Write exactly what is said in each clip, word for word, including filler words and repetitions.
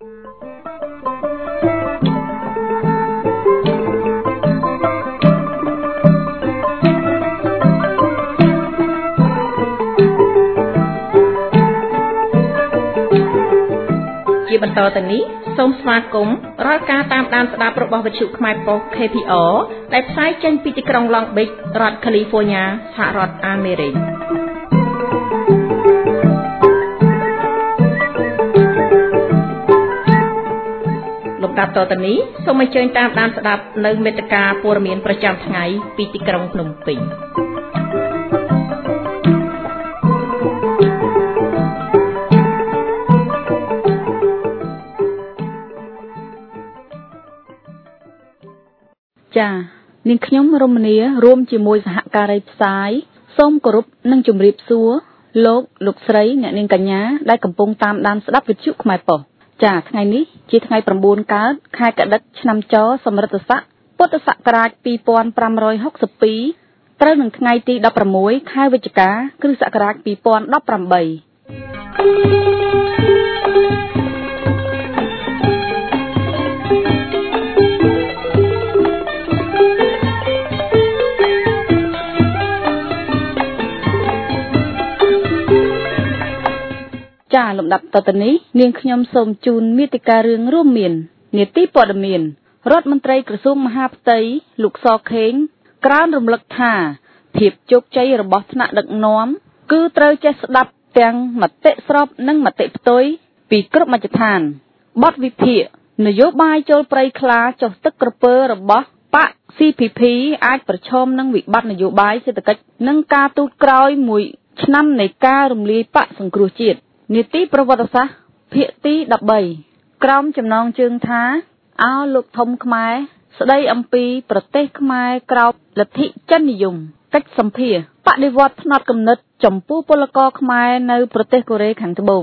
ជាបន្តទៅនេះសូមស្វាគមន៍រាល់ការតាមដានស្ដាប់របស់វិទ្យុខ្មែរប៉ុស្តិ៍ K P R ដែលផ្សាយចេញពីទីក្រុង Long Beach រដ្ឋ California សហរដ្ឋអាមេរិកលំដាប់តទៅនេះសូមអញ្ជើញតាមដានស្ដាប់នៅមេត្តាព័ត៌មានប្រចាំថ្ងៃពីទីក្រុងភ្នំពេញចានាងខ្ញុំរមនីរួមជាមួយសហការីផ្សាយសូមគោរពនិងជម្រាបសួរលោកលោកស្រីអ្នកនាងកញ្ញាដែលកំពុងតាមដានស្ដាប់វិទ្យុខ្មែរប៉ុស្តិ៍ចាថ្ងៃនេះជាថ្ងៃប្រាំបួនកើតខែកដិកឆ្នាំចសម្រិតស័កពុទ្ធសករាជពីរពាន់ប្រាំរយហុកសិបពីរត្រូវនឹងថ្ងៃទីដប់ប្រាំមួយខែវិច្ឆិកាគ្រិស្តសករាជពីរពាន់ដប់ប្រាំបីចាលំដាប់តទៅនេះនាងខ្ញុំសូមជូនមេតិការរឿងរួមមាននីតិព័ត៌មានរដ្ឋមន្ត្រីក្រសួងមហាផ្ទៃលោកសខេងក្រើនរំលឹកថាភាពជោគជ័យរបស់ថ្នាក់ដឹកនាំគឺត្រូវចេះស្ដាប់ទាំងមតិស្របនិងមតិផ្ទុយពីគ្រប់មជ្ឈដ្ឋានបទវិភាគនយោបាយចូលព្រៃខ្លាចុះទឹកក្រពើរបស់បក C P P អាចប្រឈមនឹងវិបត្តិនយោបាយសេដ្ឋកិច្ចនិងការទូតក្រោយមួយឆ្នាំនៃការរំលាយបកសង្គ្រោះជាតិនីតិប្រវត្តិសាស្ត្រភាគទីដប់បីក្រោមចំណងជើងថាអោលោកធំខ្មែរស្ដីអំពីប្រទេសខ្មែរក្រោមលទ្ធិចិននិយមកិច្ចសម្ភារបដិវត្តផ្នត់គំនិតចំពោះពលករខ្មែរនៅប្រទេសកូរ៉េខាងត្បូង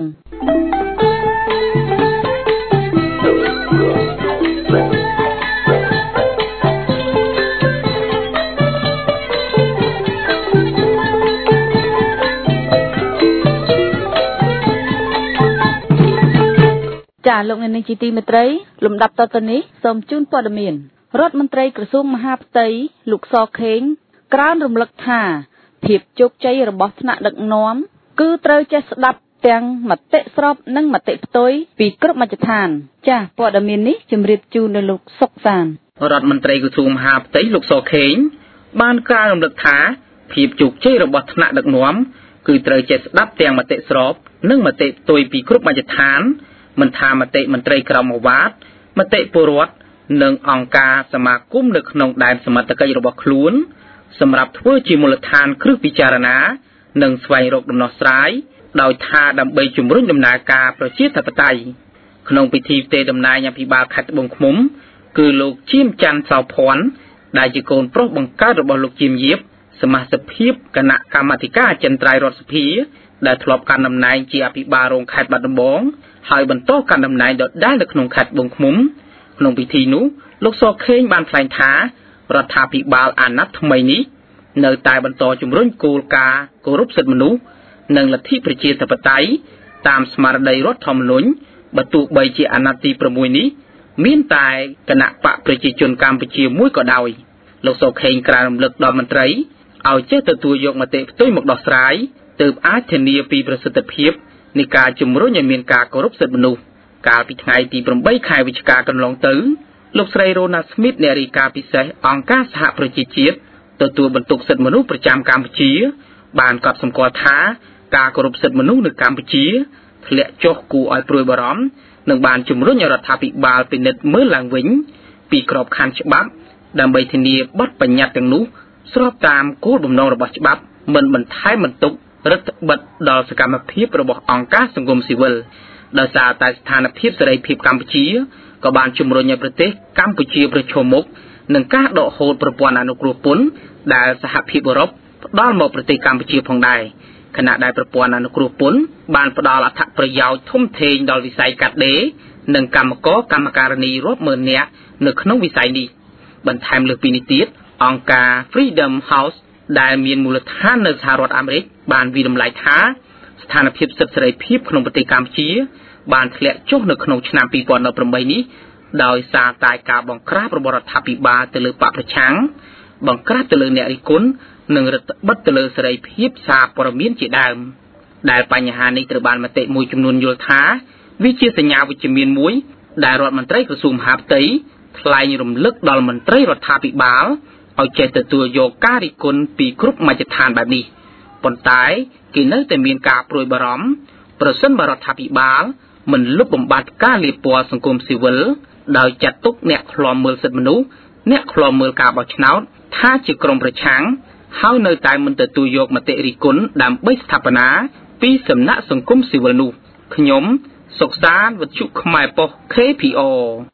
ចាលោកអ្នកនាងជាទីមេត្រីលំដាប់តទៅនេះសូមជូនព័ត៌មានរដ្ឋមន្ត្រីក្រសួងមហាផ្ទៃលោកសខេងក្រើនរំលឹកថាភាពជោគជ័យរបស់ថ្នាក់ដឹកនាំគឺត្រូវចេះស្ដាប់ទាំងមតិស្របនិងមតិផ្ទុយពីគ្រប់មជ្ឈដ្ឋានចាព័ត៌មាននេះជម្រាបជូនដល់លោកសុកសានរដ្ឋមន្ត្រីក្រសួងមហាផ្ទៃលោកសខេងបានក្រើនរំលឹកថាភាពជោគជ័យរបស់ថ្នាក់ដឹកនាំគឺត្រូវចេះស្ដាប់ទាំងមតិស្របនិងមតិផ្ទុយពីគ្រប់មជ្ឈដ្ឋានមិនថាមតិមន្ត្រីក្រមអាវ៉ាតមតិពលរដ្ឋនិងអង្គការសមាគមនៅក្នុងដែនសមត្ថកិច្ចរបស់ខ្លួនសម្រាប់ធ្វើជាមូលដ្ឋានគ្រឹះពិចារណានិងស្វែងរកដំណោះស្រាយដោយថាដើម្បីជំរុញដំណើរការប្រជាធិបតេយ្យក្នុងពិធីផ្ទេរតំណែងអភិបាលខេត្តត្បូងឃ្មុំគឺលោកជៀមច័ន្ទសោភ័ណ្ឌដែលជាកូនប្រុសបង្កើតរបស់លោកជៀមយាបសមាជិកភាពគណៈកម្មាធិការអចិន្ត្រៃយ៍រដ្ឋសភាដែលធ្លាប់កាន់តំណែងជាអភិបាលរងខេត្តបាត់ដំបងហើយបន្តកាន់តំណែងដដែលនៅក្នុងខេត្តត្បូងឃ្មុំក្នុងពិធីនោះលោកសខេងបានថ្លែងថារដ្ឋាភិបាលអាណត្តិថ្មីនេះនៅតែបន្តជំរុញគោលការណ៍គោរពសិទ្ធិមនុស្សនិងលទ្ធិប្រជាធិបតេយ្យតាមស្មារតីរដ្ឋធម្មនុញ្ញបើទោះបីជាអាណត្តិទីប្រាំមួយនេះមានតែគណៈបកប្រជាជនកម្ពុជាមួយក៏ដោយលោកសខេងក្រើនរំលឹកដល់មន្ត្រីឲ្យចេះទទួលយកមតិផ្ទុយមកដោះស្រាយទើបអាចធានាពីប្រសិទ្ធភាពនៃការជំរុញឲ្យមានការគោរពសិទ្ធិមនុស្សកាលពីថ្ងៃទីប្រាំបីខែវិច្ឆិកាកន្លងទៅលោកស្រីរ៉ូណាស្មីតអ្នករាយការណ៍ពិសេសអង្គការសហប្រជាជាតិទទួលបន្ទុកសិទ្ធិមនុស្សប្រចាំកម្ពុជាបានកត់សម្គាល់ថាការគោរពសិទ្ធិមនុស្សនៅកម្ពុជាធ្លាក់ចុះគួរឲ្យព្រួយបារម្ភនិងបានជំរុញឲ្យរដ្ឋាភិបាលពិនិត្យមើលឡើងវិញពីក្របខ័ណ្ឌច្បាប់ដើម្បីធានាបទបញ្ញត្តិទាំងនោះស្របតាមគោលបំណងរបស់ច្បាប់មិនបន្ថែមបន្ទុករដ្ឋបិទដល់សកម្មភាពរបស់អង្គការសង្គមស៊ីវិលដោយសារតែស្ថានភាពសេរីភាពកម្ពុជាក៏បានជំរុញឲ្យប្រទេសកម្ពុជាប្រឈមមុខនឹងការដកហូតប្រព័ន្ធអនុគ្រោះពន្ធដែលសហភាពអឺរ៉ុបផ្ដល់មកប្រទេសកម្ពុជាផងដែរខណៈដែលប្រព័ន្ធអនុគ្រោះពន្ធបានផ្ដល់អត្ថប្រយោជន៍ធំធេងដល់វិស័យកាត់ដេរនិងកម្មករកម្មការិនីរាប់ម៉ឺននាក់នៅក្នុងវិស័យនេះបន្ថែមលើសពីនេះទៀតអង្គការ Freedom House ដែលមានមូលដ្ឋាននៅសហរដ្ឋអាមេរិកបានវិតម្លៃថាស្ថានភាពសិទ្ធិសេរីភាពក្នុងប្រទេសកម្ពុជាបានធ្លាក់ចុះនៅក្នុងឆ្នាំពីរពាន់ដប់ប្រាំបីនេះដោយសារតែការបង្ក្រាបរបស់រដ្ឋាភិបាលទៅលើបកប្រឆាំងបង្ក្រាបទៅលើអ្នករិះគន់និងរដ្ឋបិទទៅលើសេរីភាពសារព័ត៌មានជាដើមដែលបញ្ហានេះត្រូវបានមតិមួយចំនួនយល់ថាវាជាសញ្ញាវិជ្ជមានមួយដែលរដ្ឋមន្ត្រីក្រសួងមហាផ្ទៃថ្លែងរំលឹកដល់មន្ត្រីរដ្ឋាភិបាលឲ្យចេះទទួលយកការរិះគន់ពីគ្រប់មជ្ឈដ្ឋានបែបនេះប៉ុន្តែគេនៅតែមានការព្រួយបារម្ភប្រសិនបើរដ្ឋាភិបាលមិនលុបបំបាត់ការលាបពណ៌សង្គមស៊ីវិលដោយចាត់ទុកអ្នកឃ្លាំមើលសិទ្ធិមនុស្សអ្នកឃ្លាំមើលការបោះឆ្នោតថាជាក្រុមប្រឆាំងហើយនៅតែមិនទទួលយកមតិរិះគន់ដើម្បីស្ថាបនាពីសំណាក់សង្គមស៊ីវិលនោះខ្ញុំសុកសានវិទ្យុខ្មែរប៉ុស្តិ៍ ខេ ភី អូ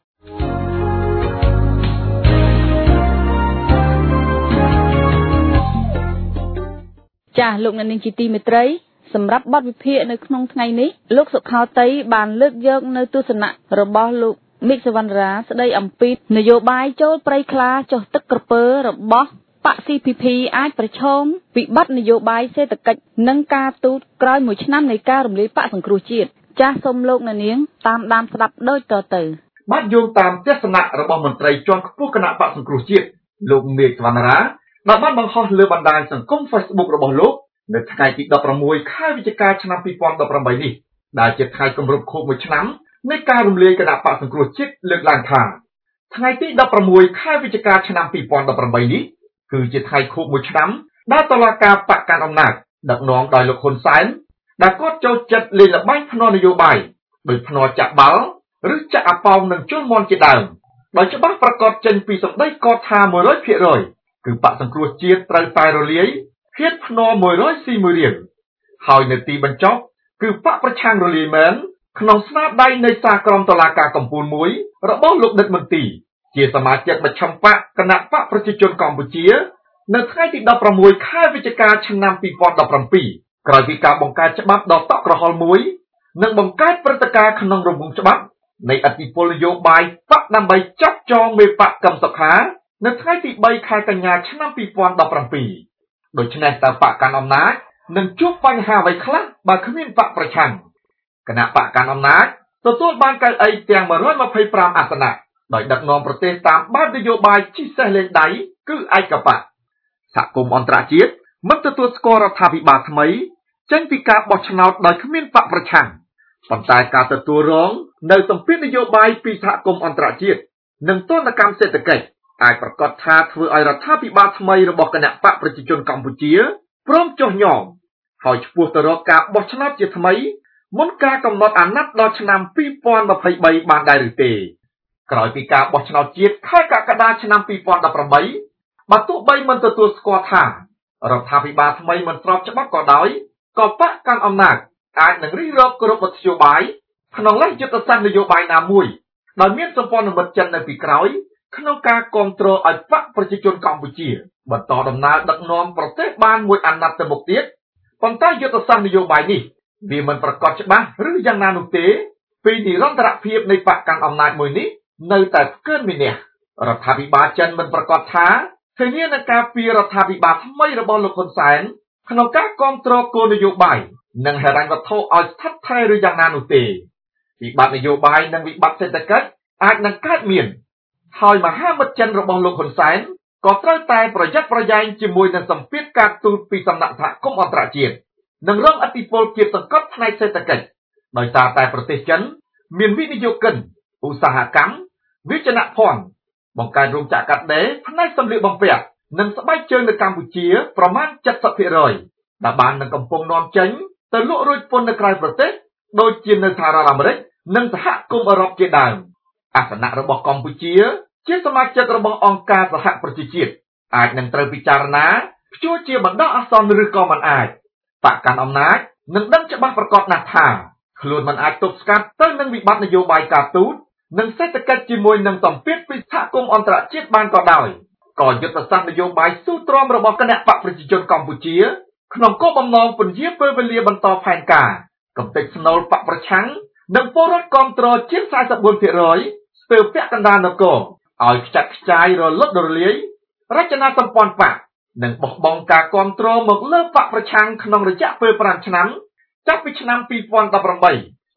ចាស់លោកអ្នកនាងជាទីមេត្រីសម្រាប់បទវិភាគនៅក្នុងថ្ងៃនេះលោកសុខោតីបានលើកយកនៅទស្សនៈរបស់លោកមិកសវណ្ណរាស្ដីអំពីនយោបាយចូលព្រៃខ្លាចុះទឹកក្រពើរបស់បក ស៊ី ភី ភី អាចប្រឈមវិបត្តិនយោបាយសេដ្ឋកិច្ចនិងការទូតក្រោយមួយឆ្នាំនៃការរំលាយបកសង្គ្រោះជាតិចាស់សូមលោកអ្នកនាងតាមដានស្ដាប់ដូចតទៅបាទយោងតាមទស្សនៈរបស់មន្ត្រីជាន់ខ្ពស់គណៈបកសង្គ្រោះជាតិលោកមេឃសវណ្ណរាដែលបានបង្ហោះលើបណ្ដាញសង្គម Facebook របស់លោកនៅថ្ងៃទីដប់ប្រាំមួយខែវិច្ឆិកាឆ្នាំពីរពាន់ដប់ប្រាំបីនេះដែលជាថ្ងៃគម្រប់ខួបមួយឆ្នាំនៃការរំលាយគណៈបកសង្គ្រោះជាតិលើកឡើងថាថ្ងៃទីដប់ប្រាំមួយខែវិច្ឆិកាឆ្នាំពីរពាន់ដប់ប្រាំបីនេះគឺជាថ្ងៃខួបមួយឆ្នាំដែលតុលាការបកកាន់អំណាចដឹកនាំដោយលោកហ៊ុនសែនដែលគាត់ចូលចិត្តលេងល្បែងភ្នាល់នយោបាយដោយភ្នាល់ចាក់បាល់ឬចាក់អាប៉ោងនឹងជលមន់ជាដើមដោយច្បាស់ប្រកាសចេញពីសម្ដីគាត់ថា មួយរយភាគរយ គឺបកសង្គ្រោះជាតិត្រូវតែរលាយហៀតភ្នាល់មួយរយស៊ីមួយរៀងហើយនៅទីបញ្ចប់គឺបកប្រឆាំងរលាយមែនក្នុងស្នាដៃនៃសារក្រមតុលាការកំពូលមួយរបស់លោកដិតមន្ទីរជាសមាជិកមជ្ឈិមបកគណៈបកប្រជាជនកម្ពុជានៅថ្ងៃទីដប់ប្រាំមួយខែវិច្ឆិកាឆ្នាំពីរពាន់ដប់ប្រាំពីរក្រោយពីការបង្កើតច្បាប់ដ៏តក់ក្រហល់មួយនិងបង្កើតព្រឹត្តិការណ៍ក្នុងរង្វង់ច្បាប់នៃអធិបុលនយោបាយបកដើម្បីចាប់ចងមេបកកឹមសុខានៅថ្ងៃទីបីខែកញ្ញាឆ្នាំពីរពាន់ដប់ប្រាំពីរដូច្នេះតើបកកាន់អំណាចនឹងជួបបញ្ហាអ្វីខ្លះបើគ្មានបកប្រឆាំងគណៈបកកាន់អំណាចទទួលបានកៅអីទាំងមួយរយម្ភៃប្រាំអាសនៈដោយដឹកនាំប្រទេសតាមបែបនយោបាយជិះសេះលេងដៃគឺឯកបកសហគមន៍អន្តរជាតិមិនទទួលស្គាល់រដ្ឋាភិបាលថ្មីចេញពីការបោះឆ្នោតដោយគ្មានបកប្រឆាំងប៉ុន្តែការទទួលរងនៅសម្ពាធនយោបាយពីសហគមន៍អន្តរជាតិនិងទណ្ឌកម្មសេដ្ឋកិច្ចអាចប្រកាសថាធ្វើឲ្យរដ្ឋាភិបាលថ្មីរបស់គណៈបកប្រជាជនកម្ពុជាព្រមចុះញ៉មហើយឆ្ពោះទៅរកការបោះឆ្នោតជាថ្មីមុនការកំណត់អាណត្តិដល់ឆ្នាំពីរពាន់ម្ភៃបីបានដែរឬទេក្រោយពីការបោះឆ្នោតជាតិខែកក្កដាឆ្នាំពីរពាន់ដប់ប្រាំបីបើទោះបីមិនទទួលស្គាល់ថារដ្ឋាភិបាលថ្មីមិនស្របច្បាប់ក៏ដោយក៏បកកាន់អំណាចអាចនឹងរិះរកគ្រប់មធ្យោបាយក្នុងលេខយុទ្ធសាស្ត្រនយោបាយណាមួយដោយមានសម្ព័ន្ធមិត្តចិននៅពីក្រោយក្នុងការគ្រប់គ្រងឲ្យបកប្រជាជនកម្ពុជាបន្តដំណើរដឹកនាំប្រទេសបានមួយអាណត្តិទៅមុខទៀតប៉ុន្តែយុទ្ធសាស្ត្រនយោបាយនេះវាមិនប្រកបច្បាស់ឬយ៉ាងណានោះទេពីនិរន្តរភាពនៃបកកាន់អំណាចមួយនេះនៅតែផ្កើនមានះរដ្ឋាភិបាលចិនមិនប្រកាសថាធានានឹងការពីរដ្ឋាភិបាលថ្មីរបស់លោកហ៊ុនសែនក្នុងការគ្រប់គ្រងគោលនយោបាយនិងហិរញ្ញវត្ថុឲ្យស្ថិតថេរឬយ៉ាងណានោះទេវិបត្តិនយោបាយនិងវិបត្តិសេដ្ឋកិច្ចអាចនឹងកើតមានហើយមហាមិត្តចិនរបស់លោកហ៊ុនសែនក៏ត្រូវតែប្រយ័ត្នប្រយែងជាមួយនឹងសម្ពាធការទូតពីសំណាក់សហគមន៍អន្តរជាតិនិងរងឥទ្ធិពលគៀបសង្កត់ផ្នែកសេដ្ឋកិច្ចដោយសារតែប្រទេសចិនមានវិនិយោគិនឧស្សាហកម្មវិជ្ជាភ័ណ្ឌបង្កើតរោងចក្រកាត់ដេរផ្នែកសម្លៀកបំពាក់និងស្បែកជើងនៅកម្ពុជាប្រមាណ เจ็ดสิบភាគរយ ដែលបាននឹងកំពុងនាំចេញទៅលក់រួចពន្ធនៅក្រៅប្រទេសដូចជានៅសហរដ្ឋអាមេរិកនិងសហគមន៍អឺរ៉ុបជាដើមអាសនៈរបស់កម្ពុជាជាសមាជិករបស់អង្គការសហប្រជាជាតិអាចនឹងត្រូវពិចារណាព្យួរជាបណ្ដោះអាសន្នឬក៏មិនអាចបកកាន់អំណាចនឹងដឹងច្បាស់ប្រកបណាស់ថាខ្លួនមិនអាចទប់ស្កាត់ទៅនឹងវិបត្តិនយោបាយការទូតនិងសេដ្ឋកិច្ចជាមួយនឹងសម្ពាធពីសហគមន៍អន្តរជាតិបានក៏ដោយក៏យុទ្ធសាស្ត្រនយោបាយស៊ូទ្រាំរបស់គណៈបកប្រជាជនកម្ពុជាក្នុងគោលបំណងពន្យាពេលវេលាបន្តផែនការកំទេចស្នូលបកប្រឆាំងនិងពលរដ្ឋគ្រប់គ្រងជាង สี่สิบสี่ភាគរយ ស្ទើរពាក់កណ្ដាលនគរឲ្យខ្ចាត់ខ្ចាយរលត់រលាយរចនាសម្ព័ន្ធបកនិងបោះបង់ការគ្រប់គ្រងមកលើបកប្រឆាំងក្នុងរយៈពេលប្រាំឆ្នាំចាប់ពីឆ្នាំពីរពាន់ដប់ប្រាំបី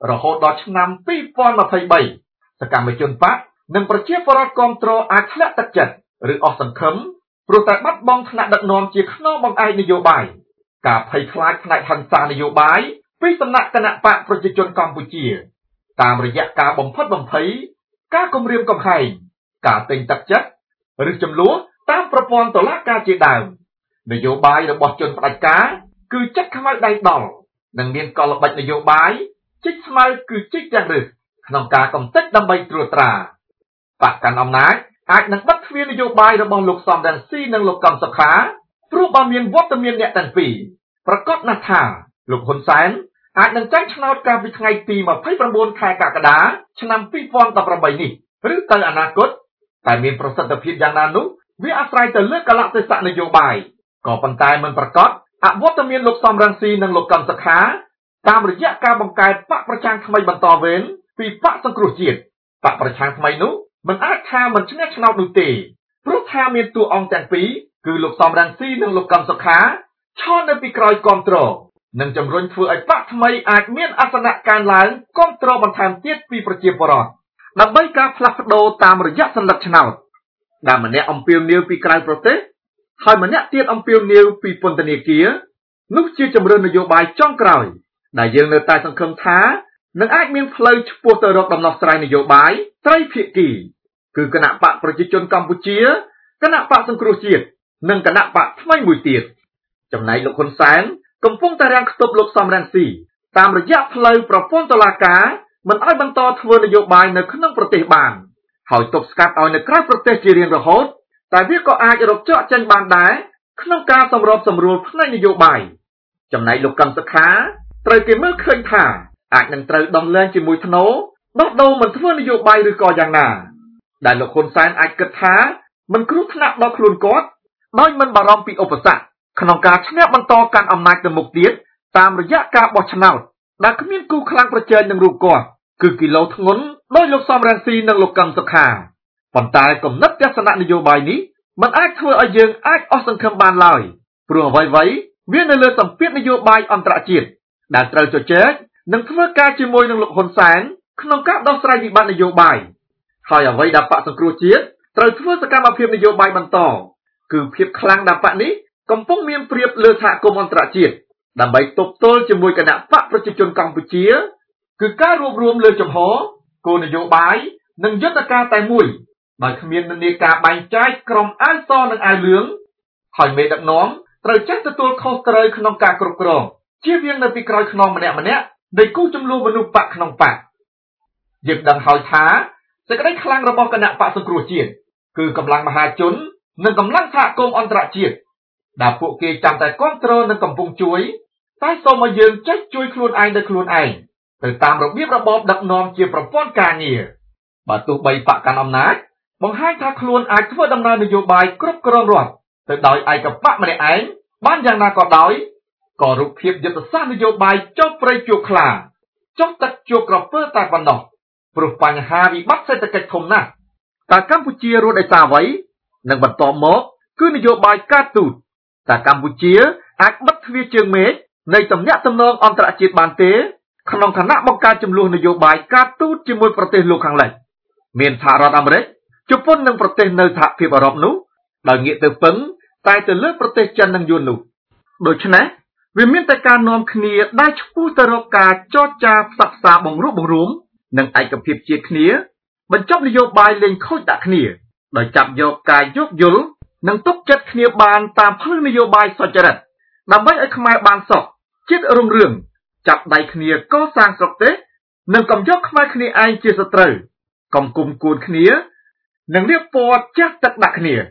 រហូតដល់ឆ្នាំពីរពាន់ម្ភៃបីសកម្មជនបកនិងប្រជាពលរដ្ឋគាំទ្រអាចធ្លាក់ទឹកចិត្តឬអស់សង្ឃឹមព្រោះតែបាត់បង់ថ្នាក់ដឹកនាំជាខ្នងបង្អែកនយោបាយការភ័យខ្លាចផ្នែកហិង្សានយោបាយពីសំណាក់គណៈបកប្រជាជនកម្ពុជាតាមរយៈការបំផិតបំភ័យការគំរាមកំហែងការទិញទឹកចិត្តឬចំនួនតាមប្រព័ន្ធតុលាការជាដើមនយោបាយរបស់ជនផ្ដាច់ការគឺចិត្តខ្មៅដៃដល់និងមានកលល្បិចនយោបាយជីកស្មៅគឺជីកទាំងរឹសក្នុងការកំទេចដើម្បីត្រួតត្រាបកកាន់អំណាចអាចនឹងបិទទ្វារនយោបាយរបស់លោកសំរងស៊ីនិងលោកកំសុខាព្រោះបើមានវត្តមានអ្នកទាំងពីរប្រកាសណាស់ថាលោកហ៊ុនសែនអាចនឹងចាញ់ឆ្នោតកាលពីថ្ងៃទីម្ភៃប្រាំបួនខែកក្កដាឆ្នាំពីរពាន់ដប់ប្រាំបីនេះឬទៅអនាគតតែមានប្រសិទ្ធភាពយ៉ាងណានោះវាអាស្រ័យទៅលើកលៈទេសៈនយោបាយក៏ប៉ុន្តែមិនប្រកាសអវត្តមានលោកសំរងស៊ីនិងលោកកំសុខាតាមរយៈការបង្កើតបកប្រឆាំងថ្មីបន្តវេនពីបកសង្គ្រោះជាតិបកប្រឆាំងថ្មីនោះមិនអាចថាមិនឈ្នះឆ្នោតនោះទេព្រោះថាមានតួអង្គទាំងពីរគឺលោកសំរងស៊ីនិងលោកកំសុខាឈរនៅពីក្រោយគាំទ្រនិងជំរុញធ្វើឲ្យបកថ្មីអាចមានអាសនៈកើនឡើងគាំទ្របន្ថែមទៀតពីប្រជាពលរដ្ឋដើម្បីការផ្លាស់ប្ដូរតាមរយៈសន្លឹកឆ្នោតដែលម្នាក់អំពាវនាវពីក្រៅប្រទេសហើយម្នាក់ទៀតអំពាវនាវពីពន្ធនាគារនោះជាជំរឿននយោបាយចុងក្រោយដែលយើងនៅតែសង្ឃឹមថានឹងអាចមានផ្លូវឆ្ពោះទៅរកដំណោះស្រាយនយោបាយត្រីភាគីគឺគណៈបកប្រជាជនកម្ពុជាគណៈបកសង្គ្រោះជាតិនិងគណៈបកថ្មីមួយទៀតចំណែកលោកហ៊ុនសែនកំពុងតែរាំងខ្ទប់លោកសំរងស៊ីតាមរយៈផ្លូវប្រព័ន្ធតុលាការមិនឲ្យបន្តធ្វើនយោបាយនៅក្នុងប្រទេសបានហើយទប់ស្កាត់ឲ្យនៅក្រៅប្រទេសជារៀងរហូតតែវាក៏អាចរកជាប់ចេញបានដែរក្នុងការសម្របសម្រួលផ្នែកនយោបាយចំណែកលោកកំសុខាត្រូវគេមើលឃើញថាអាចនឹងត្រូវដោះលែងជាមួយធ្នូដោះដូរមិនធ្វើនយោបាយឬក៏យ៉ាងណាដែលលោកហ៊ុនសែនអាចគិតថាមិនគ្រោះថ្នាក់ដល់ខ្លួនគាត់ដោយមិនបារម្ភពីឧបសគ្គក្នុងការឈ្នះបន្តកាន់អំណាចទៅមុខទៀតតាមរយៈការបោះឆ្នោតដែលគ្មានគូខ្លាំងប្រជែងនឹងរូបគាត់គឺគីឡូធ្ងន់ដោយលោកសំរងស៊ីនិងលោកកំសុខាប៉ុន្តែគំនិតទស្សនៈនយោបាយនេះមិនអាចធ្វើឲ្យយើងអាចអស់សង្ឃឹមបានឡើយព្រោះអ្វីៗវានៅលើសម្ពាធនយោបាយអន្តរជាតិដែលត្រូវជជែកនិងធ្វើការជាមួយនឹងលោកហ៊ុនសែនក្នុងការដោះស្រាយវិបត្តិនយោបាយហើយអ្វីដែលបកសង្គ្រោះជាតិត្រូវធ្វើសកម្មភាពនយោបាយបន្តគឺភាពខ្លាំងដែលបកនេះកំពុងមានព្រៀបលើសហគមន៍អន្តរជាតិដើម្បីទប់ទល់ជាមួយគណៈបកប្រជាជនកម្ពុជាគឺការរួបរวมលើចំហគោលនយោបាយនិងយុទ្ធការតែមួយដោយគ្មាននិន្នាការបែងចែកក្រុមអាវសនិងអាវលឿងហើយមេដឹកនាំត្រូវចេះទទួលខុសត្រូវក្នុងការគ្រប់គ្រងជៀសវាងនៅពីក្រោយខ្នងម្នាក់ម្នាក់នៃគូចំនួនមនុស្សបកក្នុងបកយើងដឹងហើយថាសេចក្តីខ្លាំងរបស់គណៈបកសង្គ្រោះជាតិគឺកម្លាំងមហាជននិងកម្លាំងសហគមន៍អន្តរជាតិដែលពួកគេចាំតែគ្រប់គ្រងនិងកំពុងជួយតែសូមឲ្យយើងចេះជួយខ្លួនឯងដោយខ្លួនឯងទៅតាមរបៀបរបបដឹកនាំជាប្រព័ន្ធការងារបើទោះបីបកកាន់អំណាចបង្ហាញថាខ្លួនអាចធ្វើដំណើរនយោបាយគ្រប់គ្រងរដ្ឋទៅដោយឯកបកម្នាក់ឯងបានយ៉ាងណាក៏ដោយក៏រូបភាពយុទ្ធសាស្ត្រនយោបាយចុះព្រៃជួខ្លាចុះទឹកជួក្រពើតែប៉ុណ្ណោះព្រោះបញ្ហាវិបត្តិសេដ្ឋកិច្ចធំណាស់តើកម្ពុជារស់ដោយសារអ្វីនិងបន្តមកគឺនយោបាយការទូតតើកម្ពុជាអាចបិទទ្វារជើងមេឃនៃទំនាក់ទំនងអន្តរជាតិបានទេក្នុងឋានៈបង្កើតចំនួននយោបាយការទូតជាមួយប្រទេសលោកខាងលិចមានសហរដ្ឋអាមេរិកជប៉ុននិងប្រទេសនៅសហភាពអឺរ៉ុបនោះដោយងាកទៅពឹងតែទៅលើប្រទេសចិននិងយួននោះដូច្នេះវាមានតែការនាំគ្នាដែលឆ្ពោះទៅរកការចរចាផ្សះផ្សាបង្រួបបង្រួមនិងឯកភាពជាតិគ្នាបញ្ចប់នយោបាយលេងខូចដាក់គ្នាដោយចាប់យកការយោគយល់និងទុកចិត្តគ្នាបានតាមផ្លូវនយោបាយសុចរិតដើម្បីឲ្យខ្មែរបានសុខជាតិរុងរឿងចាប់ដៃគ្នាកសាងស្រុកទេនិងកុំយកខ្មែរគ្នាឯងជាសត្រូវកុំគុំគួនគ្នានិងរៀបពណ៌ចាស់ទឹកដាក់គ្នា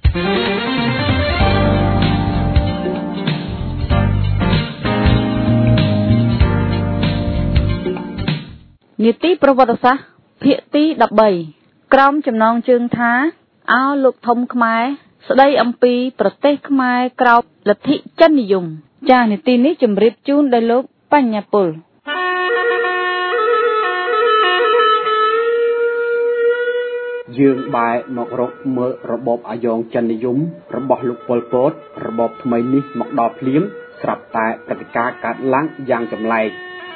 នីតិប្រវត្តិសាស្ត្រភាគទីដប់បីក្រោមចំណងជើងថាអោលោកធំខ្មែរស្ដីអំពីប្រទេសខ្មែរក្រោមលទ្ធិចិននិយមចា៎នីតិនេះជម្រាបជូនដល់លោកបញ្ញាពលយើងបែរមករកមើលរបបអាយ៉ងចិននិយមរបស់លោកប៉ុលពតរបបថ្មីនេះមកដល់ភ្លាមស្រាប់តែព្រឹត្តិការណ៍កើតឡើងយ៉ាងចម្លែក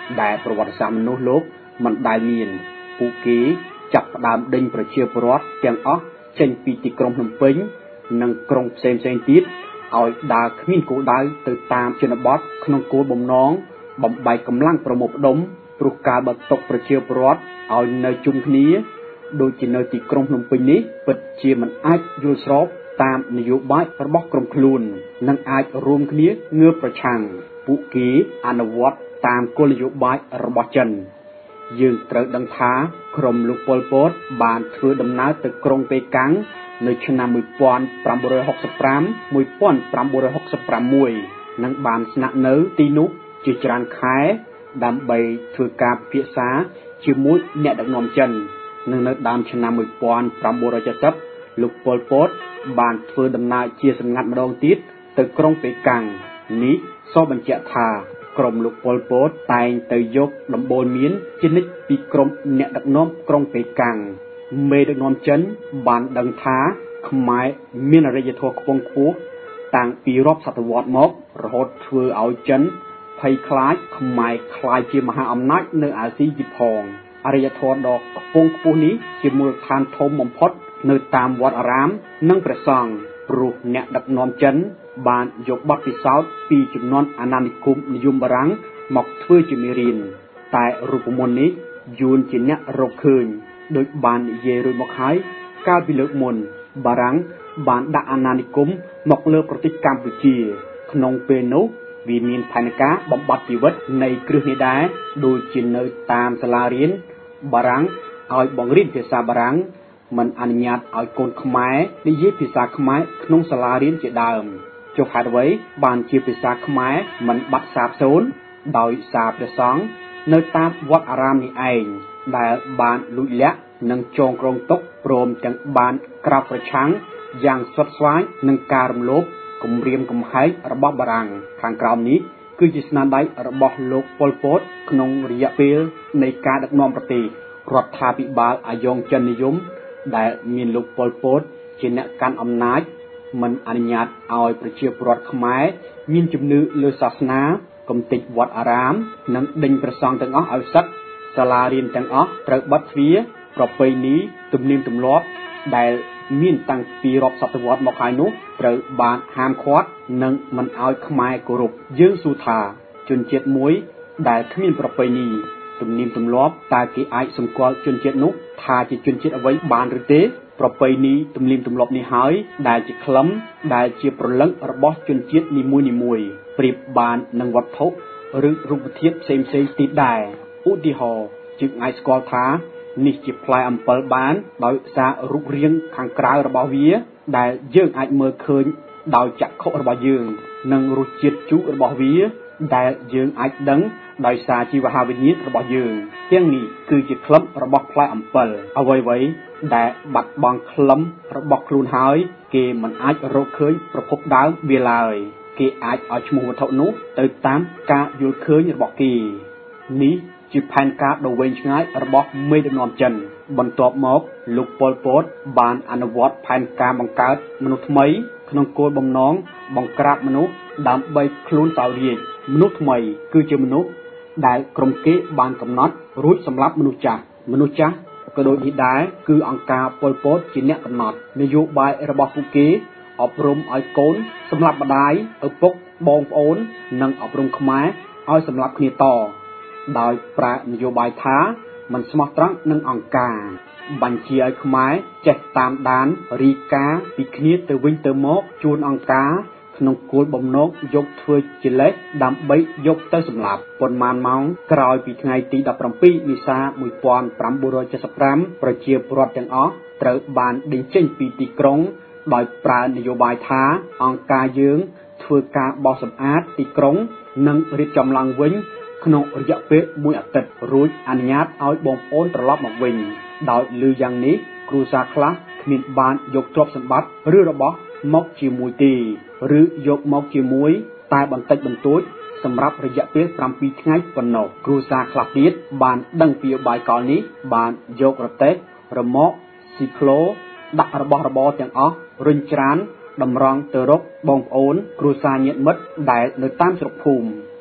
ដែលប្រវត្តិសាស្ត្រមនុស្សលោកមិនដែលមានពួកគេចាប់ផ្ដើមដេញប្រជាពលរដ្ឋទាំងអស់ចេញពីទីក្រុងភ្នំពេញនិងក្រុងផ្សេងៗទៀតឲ្យដើរគ្មានគោលដៅទៅតាមជនបទក្នុងគោលបំណងបំបែកកម្លាំងប្រមូលផ្ដុំព្រោះការបើកទុកប្រជាពលរដ្ឋឲ្យនៅជុំគ្នាដូចជានៅទីក្រុងភ្នំពេញនេះពិតជាមិនអាចយល់ស្របតាមនយោបាយរបស់ក្រុមខ្លួននិងអាចរួមគ្នាងើបប្រឆាំងពួកគេអនុវត្តតាមគោលនយោបាយរបស់ចិនយើងត្រូវដឹងថាក្រុមលោកប៉ុលពតបានធ្វើដំណើរទៅក្រុងប៉េកាំងនៅឆ្នាំmột nghìn chín trăm sáu mươi lăm một nghìn chín trăm sáu mươi sáuនិងបានស្នាក់នៅទីនោះជាច្រើនខែដើម្បីធ្វើការពិភាក្សាជាមួយអ្នកដឹកនាំចិននិងនៅដើមឆ្នាំmột nghìn chín trăm bảy mươiលោកប៉ុលពតបានធ្វើដំណើរជាសម្ងាត់ម្ដងទៀតទៅក្រុងប៉េកាំងនេះសបញ្ជាក់ថាក្រុមលោកប៉ុលពតតែងទៅយកដំបូន្មានជានិច្ចពីក្រុមអ្នកដឹកនាំក្រុងប៉េកាំងមេដឹកនាំចិនបានដឹងថាខ្មែរមានអរិយធម៌ខ្ពង់ខ្ពស់តាំងពីរាប់សតវត្សរ៍មករហូតធ្វើឲ្យចិនភ័យខ្លាចខ្មែរខ្លាយជាមហាអំណាចនៅអាស៊ីទៀតផងអរិយធម៌ដ៏ខ្ពង់ខ្ពស់នេះជាមូលដ្ឋានធំបំផុតនៅតាមវត្តអារាមនិងព្រះសង្ឃព្រោះអ្នកដឹកនាំចិនបានយកបទពិសោធន៍ពីជំនាន់អាណានិគមនិយមបារាំងមកធ្វើជាមេរៀនតែរូបមន្តនេះយួនជាអ្នករកឃើញដោយបាននិយាយរួចមកហើយកាលពីលើកមុនបារាំងបានដាក់អាណានិគមមកលើប្រទេសកម្ពុជាក្នុងពេលនោះវាមានផែនការបំបត្តិជីវិតនៃគ្រឹះនេះដែរដូចជានៅតាមសាលារៀនបារាំងឲ្យបង្រៀនភាសាបារាំងមិនអនុញ្ញាតឲ្យកូនខ្មែរនិយាយភាសាខ្មែរក្នុងសាលារៀនជាដើមចុះហេតុអ្វីបានជាភាសាខ្មែរមិនបាត់សាបសូន្យដោយសារព្រះសង្ឃនៅតាមវត្តអារាមនេះឯងដែលបានលួចលាក់និងចងក្រងទុកព្រមទាំងបានក្រាបប្រឆាំងយ៉ាងស្វិតស្វាញនឹងការរំលោភគំរាមកំហែងរបស់បារាំងខាងក្រោមនេះគឺជាស្នាដៃរបស់លោកប៉ុលពតក្នុងរយៈពេលនៃការដឹកនាំប្រទេសរដ្ឋាភិបាលអាយ៉ងចិននិយមដែលមានលោកប៉ុលពតជាអ្នកកាន់អំណាចមិនអនុញ្ញាតឲ្យប្រជាពលរដ្ឋខ្មែរមានជំនឿលើសាសនាកំទេចវត្តអារាមនិងដេញព្រះសង្ឃទាំងអស់ឲ្យសឹកសាលារៀនទាំងអស់ត្រូវបិទទ្វារប្រពៃណីទំនៀមទម្លាប់ដែលមានតាំងពីរាប់សតវត្សរ៍មកហើយនោះត្រូវបានហាមឃាត់និងមិនឲ្យខ្មែរគោរពយើងសួរថាជនជាតិមួយដែលគ្មានប្រពៃណីទំនៀមទម្លាប់តើគេអាចសម្គាល់ជនជាតិនោះថាជាជនជាតិអ្វីបានឬទេប្រពៃណីទំនៀមទម្លាប់នេះហើយដែលជាក្លឹមដែលជាប្រលឹងរបស់ជនជាតិនីមួយៗប្រៀបបាននឹងវត្ថុឬរូបធាតុផ្សេងៗទៀតដែរឧទាហរណ៍យើងអាចស្គាល់ថានេះជាផ្លែអំពិលបានដោយសាររូបរាងខាងក្រៅរបស់វាដែលយើងអាចមើលឃើញដោយចក្ខុរបស់យើងនិងរសជាតិជូររបស់វាដែលយើងអាចដឹងដោយសារជីវហាវិញ្ញាណរបស់យើងទាំងនេះគឺជាក្លឹបរបស់ផ្លែអំពិលអ្វីៗដែលបាត់បង់ក្លឹបរបស់ខ្លួនហើយគេមិនអាចរកឃើញប្រភពដើមវាឡើយគេអាចឲ្យឈ្មោះវត្ថុនោះទៅតាមការយល់ឃើញរបស់គេនេះជាផែនការដ៏វែងឆ្ងាយរបស់មេដឹកនាំចិនបន្ទាប់មកលោកប៉ុលពតបានអនុវត្តផែនការបង្កើតមនុស្សថ្មីក្នុងគោលបំណងបង្ក្រាបមនុស្សដើម្បីខ្លួនសោយរាជ្យមនុស្សថ្មីគឺជាមនុស្សដែលក្រុមគេបានកំណត់រួចសម្រាប់មនុស្សចាស់មនុស្សចាស់ក៏ដូចនេះដែរគឺអង្គការប៉ុលពតជាអ្នកកំណត់នយោបាយរបស់ពួកគេអប់រំឲ្យកូនសម្រាប់ម្ដាយឪពុកបងប្អូននិងអប់រំខ្មែរឲ្យសម្រាប់គ្នាតដោយប្រើនយោបាយថាមិនស្មោះត្រង់នឹងអង្គការបញ្ជាឲ្យខ្មែរចេះតាមដានរីកាពីគ្នាទៅវិញទៅមកជួនអង្គការក្នុងគោលបំណងយកធ្វើជាលេសដើម្បីយកទៅសម្លាប់ប៉ុន្មានម៉ោងក្រោយពីថ្ងៃទីដប់ប្រាំពីរមេសាmột nghìn chín trăm bảy mươi lămប្រជាពលរដ្ឋទាំងអស់ត្រូវបានដេញចេញពីទីក្រុងដោយប្រើនយោបាយថាអង្គការយើងធ្វើការបោសសម្អាតទីក្រុងនិងរៀបចំឡើងវិញក្នុងរយៈពេលមួយអាទិត្យរួចអនុញ្ញាតឲ្យបងប្អូនត្រឡប់មកវិញដោយឮយ៉ាងនេះគ្រួសារខ្លះគ្មានបានយកទ្រព្យសម្បត្តិឬរបស់មកជាមួយទេឬយកមកជាមួយតែបន្តិចបន្តួចសម្រាប់រយៈពេលប្រាំពីរថ្ងៃប៉ុណ្ណោះគ្រួសារខ្លះទៀតបានដឹងពីឧបាយកលនេះបានយករទេះរមាក់ស៊ីក្លូដាក់របស់របរទាំងអស់រុញច្រានតម្រង់ទៅរកបងប្អូនគ្រួសារញាតិមិត្តដែលនៅតាមស្រុកភូមិ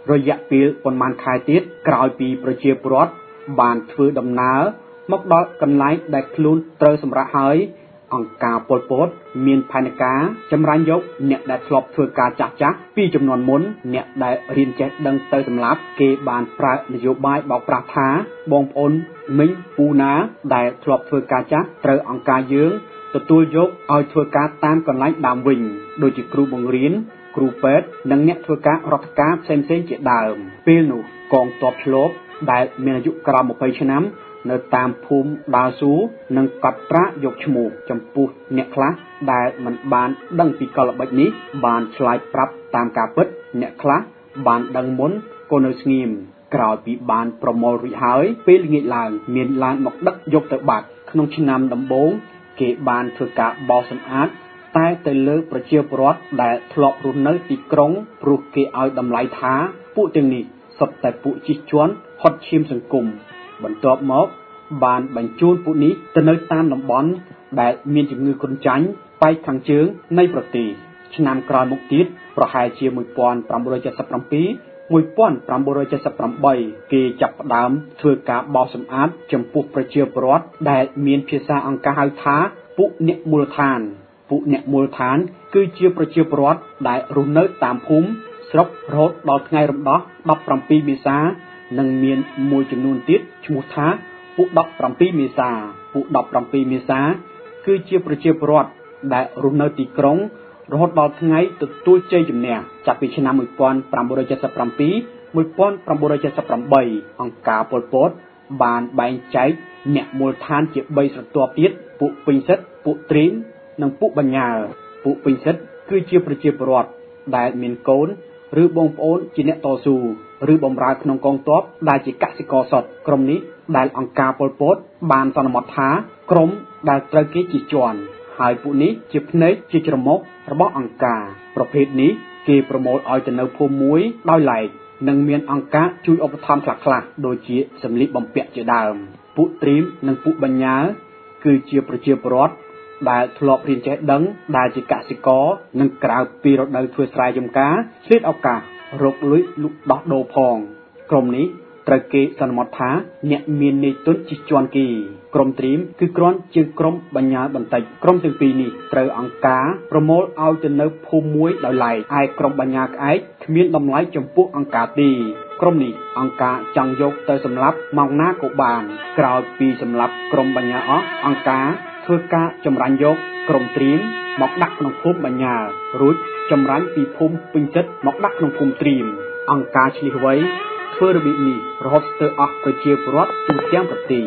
រយៈពេលប៉ុន្មានខែទៀតក្រោយពីប្រជាពលរដ្ឋបានធ្វើដំណើរមកដល់កន្លែងដែលខ្លួនត្រូវសម្រាប់ហើយអង្គការប៉ុលពតមានផែនការចម្រាញ់យកអ្នកដែលធ្លាប់ធ្វើការចាស់ចាស់ពីចំនួនមុនអ្នកដែលរៀនចេះដឹងទៅសម្លាប់គេបានប្រើនយោបាយបោកប្រាស់ថាបងប្អូនមិញពូណាដែលធ្លាប់ធ្វើការចាស់ត្រូវអង្គការយើងទទួលយកឲ្យធ្វើការតាមកន្លែងដើមវិញដូចជាគ្រូបង្រៀនគ្រូពេទ្យនិងអ្នកធ្វើការរដ្ឋការផ្សេងៗជាដើមពេលនោះកងទ័ពឆ្លប់ដែលមានអាយុក្រោមยี่สิบឆ្នាំនៅតាមភូមិដាលស៊ូនិងកត់ត្រាយកឈ្មោះចំពោះអ្នកខ្លះដែលមិនបានដឹងពីកលល្បិចនេះបានឆ្លើយប្រាប់តាមការពិតអ្នកខ្លះបានដឹងមុនក៏នៅស្ងៀមក្រោយពីបានប្រមូលរួចហើយពេលល្ងាចឡើងមានឡានមកដឹកយកទៅបាត់ក្នុងឆ្នាំដំបូងគេបានធ្វើការបោសសម្អាតតែទៅលើប្រជាពលរដ្ឋដែលធ្លាប់រស់នៅទីក្រុងព្រោះគេឲ្យតម្លៃថាពួកទាំងនេះសុទ្ធតែពួកជិះជាន់ហត់ឈាមសង្គមបន្ទាប់មកបានបញ្ជូនពួកនេះទៅនៅតាមតំបន់ដែលមានជំងឺគ្រុនចាញ់ប៉ែកខាងជើងនៃប្រទេសឆ្នាំក្រោយមកទៀតប្រហែលជាnineteen seventy-seven nineteen seventy-eightគេចាប់ផ្ដើមធ្វើការបោសសម្អាតចំពោះប្រជាពលរដ្ឋដែលមានភាសាអង្ការហៅថាពួកអ្នកមូលដ្ឋានពួកអ្នកមូលដ្ឋានគឺជាប្រជាពលរដ្ឋដែលរស់នៅតាមភូមិស្រុករហូតដល់ថ្ងៃរំដោះseventeenមេសានិងមានមួយចំនួនទៀតឈ្មោះថាពួកseventeenមេសាពួកseventeenមេសាគឺជាប្រជាពលរដ្ឋដែលរស់នៅទីក្រុងរហូតដល់ថ្ងៃទទួលជ័យជំនះចាប់ពីឆ្នាំnineteen seventy-seven nineteen seventy-eightអង្គការប៉ុលពតបានបែងចែកអ្នកមូលដ្ឋានជាthreeស្រទាប់ទៀតពួកពេញសិទ្ធពួកត្រៀមនិងពួកបញ្ញាពួកពេញសិទ្ធគឺជាប្រជាពលរដ្ឋដែលមានកូនឬបងប្អូនជាអ្នកតស៊ូឬបម្រើក្នុងកងទ័ពដែលជាកសិករសុទ្ធក្រុមនេះដែលអង្គការប៉ុលពតបានសន្មតថាក្រុមដែលត្រូវគេជិះជាន់ហើយពួកនេះជាភ្នែកជាច្រមុះរបស់អង្គការប្រភេទនេះគេប្រមូលឲ្យទៅនៅភូមិមួយដោយឡែកនិងមានអង្គការជួយឧបត្ថម្ភខ្លះៗដូចជាសម្លៀកបំពាក់ជាដើមពួកត្រៀមនិងពួកបញ្ញាគឺជាប្រជាពលរដ្ឋដែលធ្លាប់រៀនចេះដឹងដែលជាកសិករនិងក្រៅពីរដូវធ្វើស្រែចម្ការឆ្លៀតឱកាសរកលុយលុកដោះដូរផងក្រុមនេះត្រូវគេសន្មតថាអ្នកមានន័យទុនជិះជាន់គេក្រុមត្រៀមគឺគ្រាន់ជាក្រុមបញ្ញាបន្តិចក្រុមទាំងពីរនេះត្រូវអង្គការប្រមូលឲ្យទៅនៅភូមិមួយដោយឡែកឯក្រុមបញ្ញាក្អែកគ្មានតម្លៃចំពោះអង្គការទេក្រុមនេះអង្គការចង់យកទៅសម្លាប់មកណាក៏បានក្រោយពីសម្លាប់ក្រុមបញ្ញាអស់អង្គការធ្វើការចម្រាញ់យកក្រុមត្រៀមមកដាក់ក្នុងភូមិបញ្ញារួចចម្រាញ់ពីភូមិពេញចិត្តមកដាក់ក្នុងភូមិត្រៀមអង្គការឆ្លៀសវៃធ្វើរបៀបនេះរហូតស្ទើរអស់ប្រជាពលរដ្ឋទូទាំងប្រទេស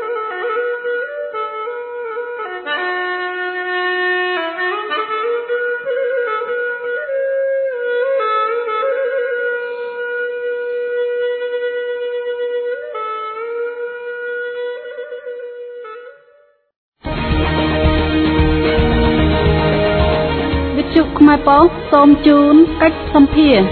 ខ្មែរប៉ុស្តិ៍សូមជូនកិច្ចសម្ភារ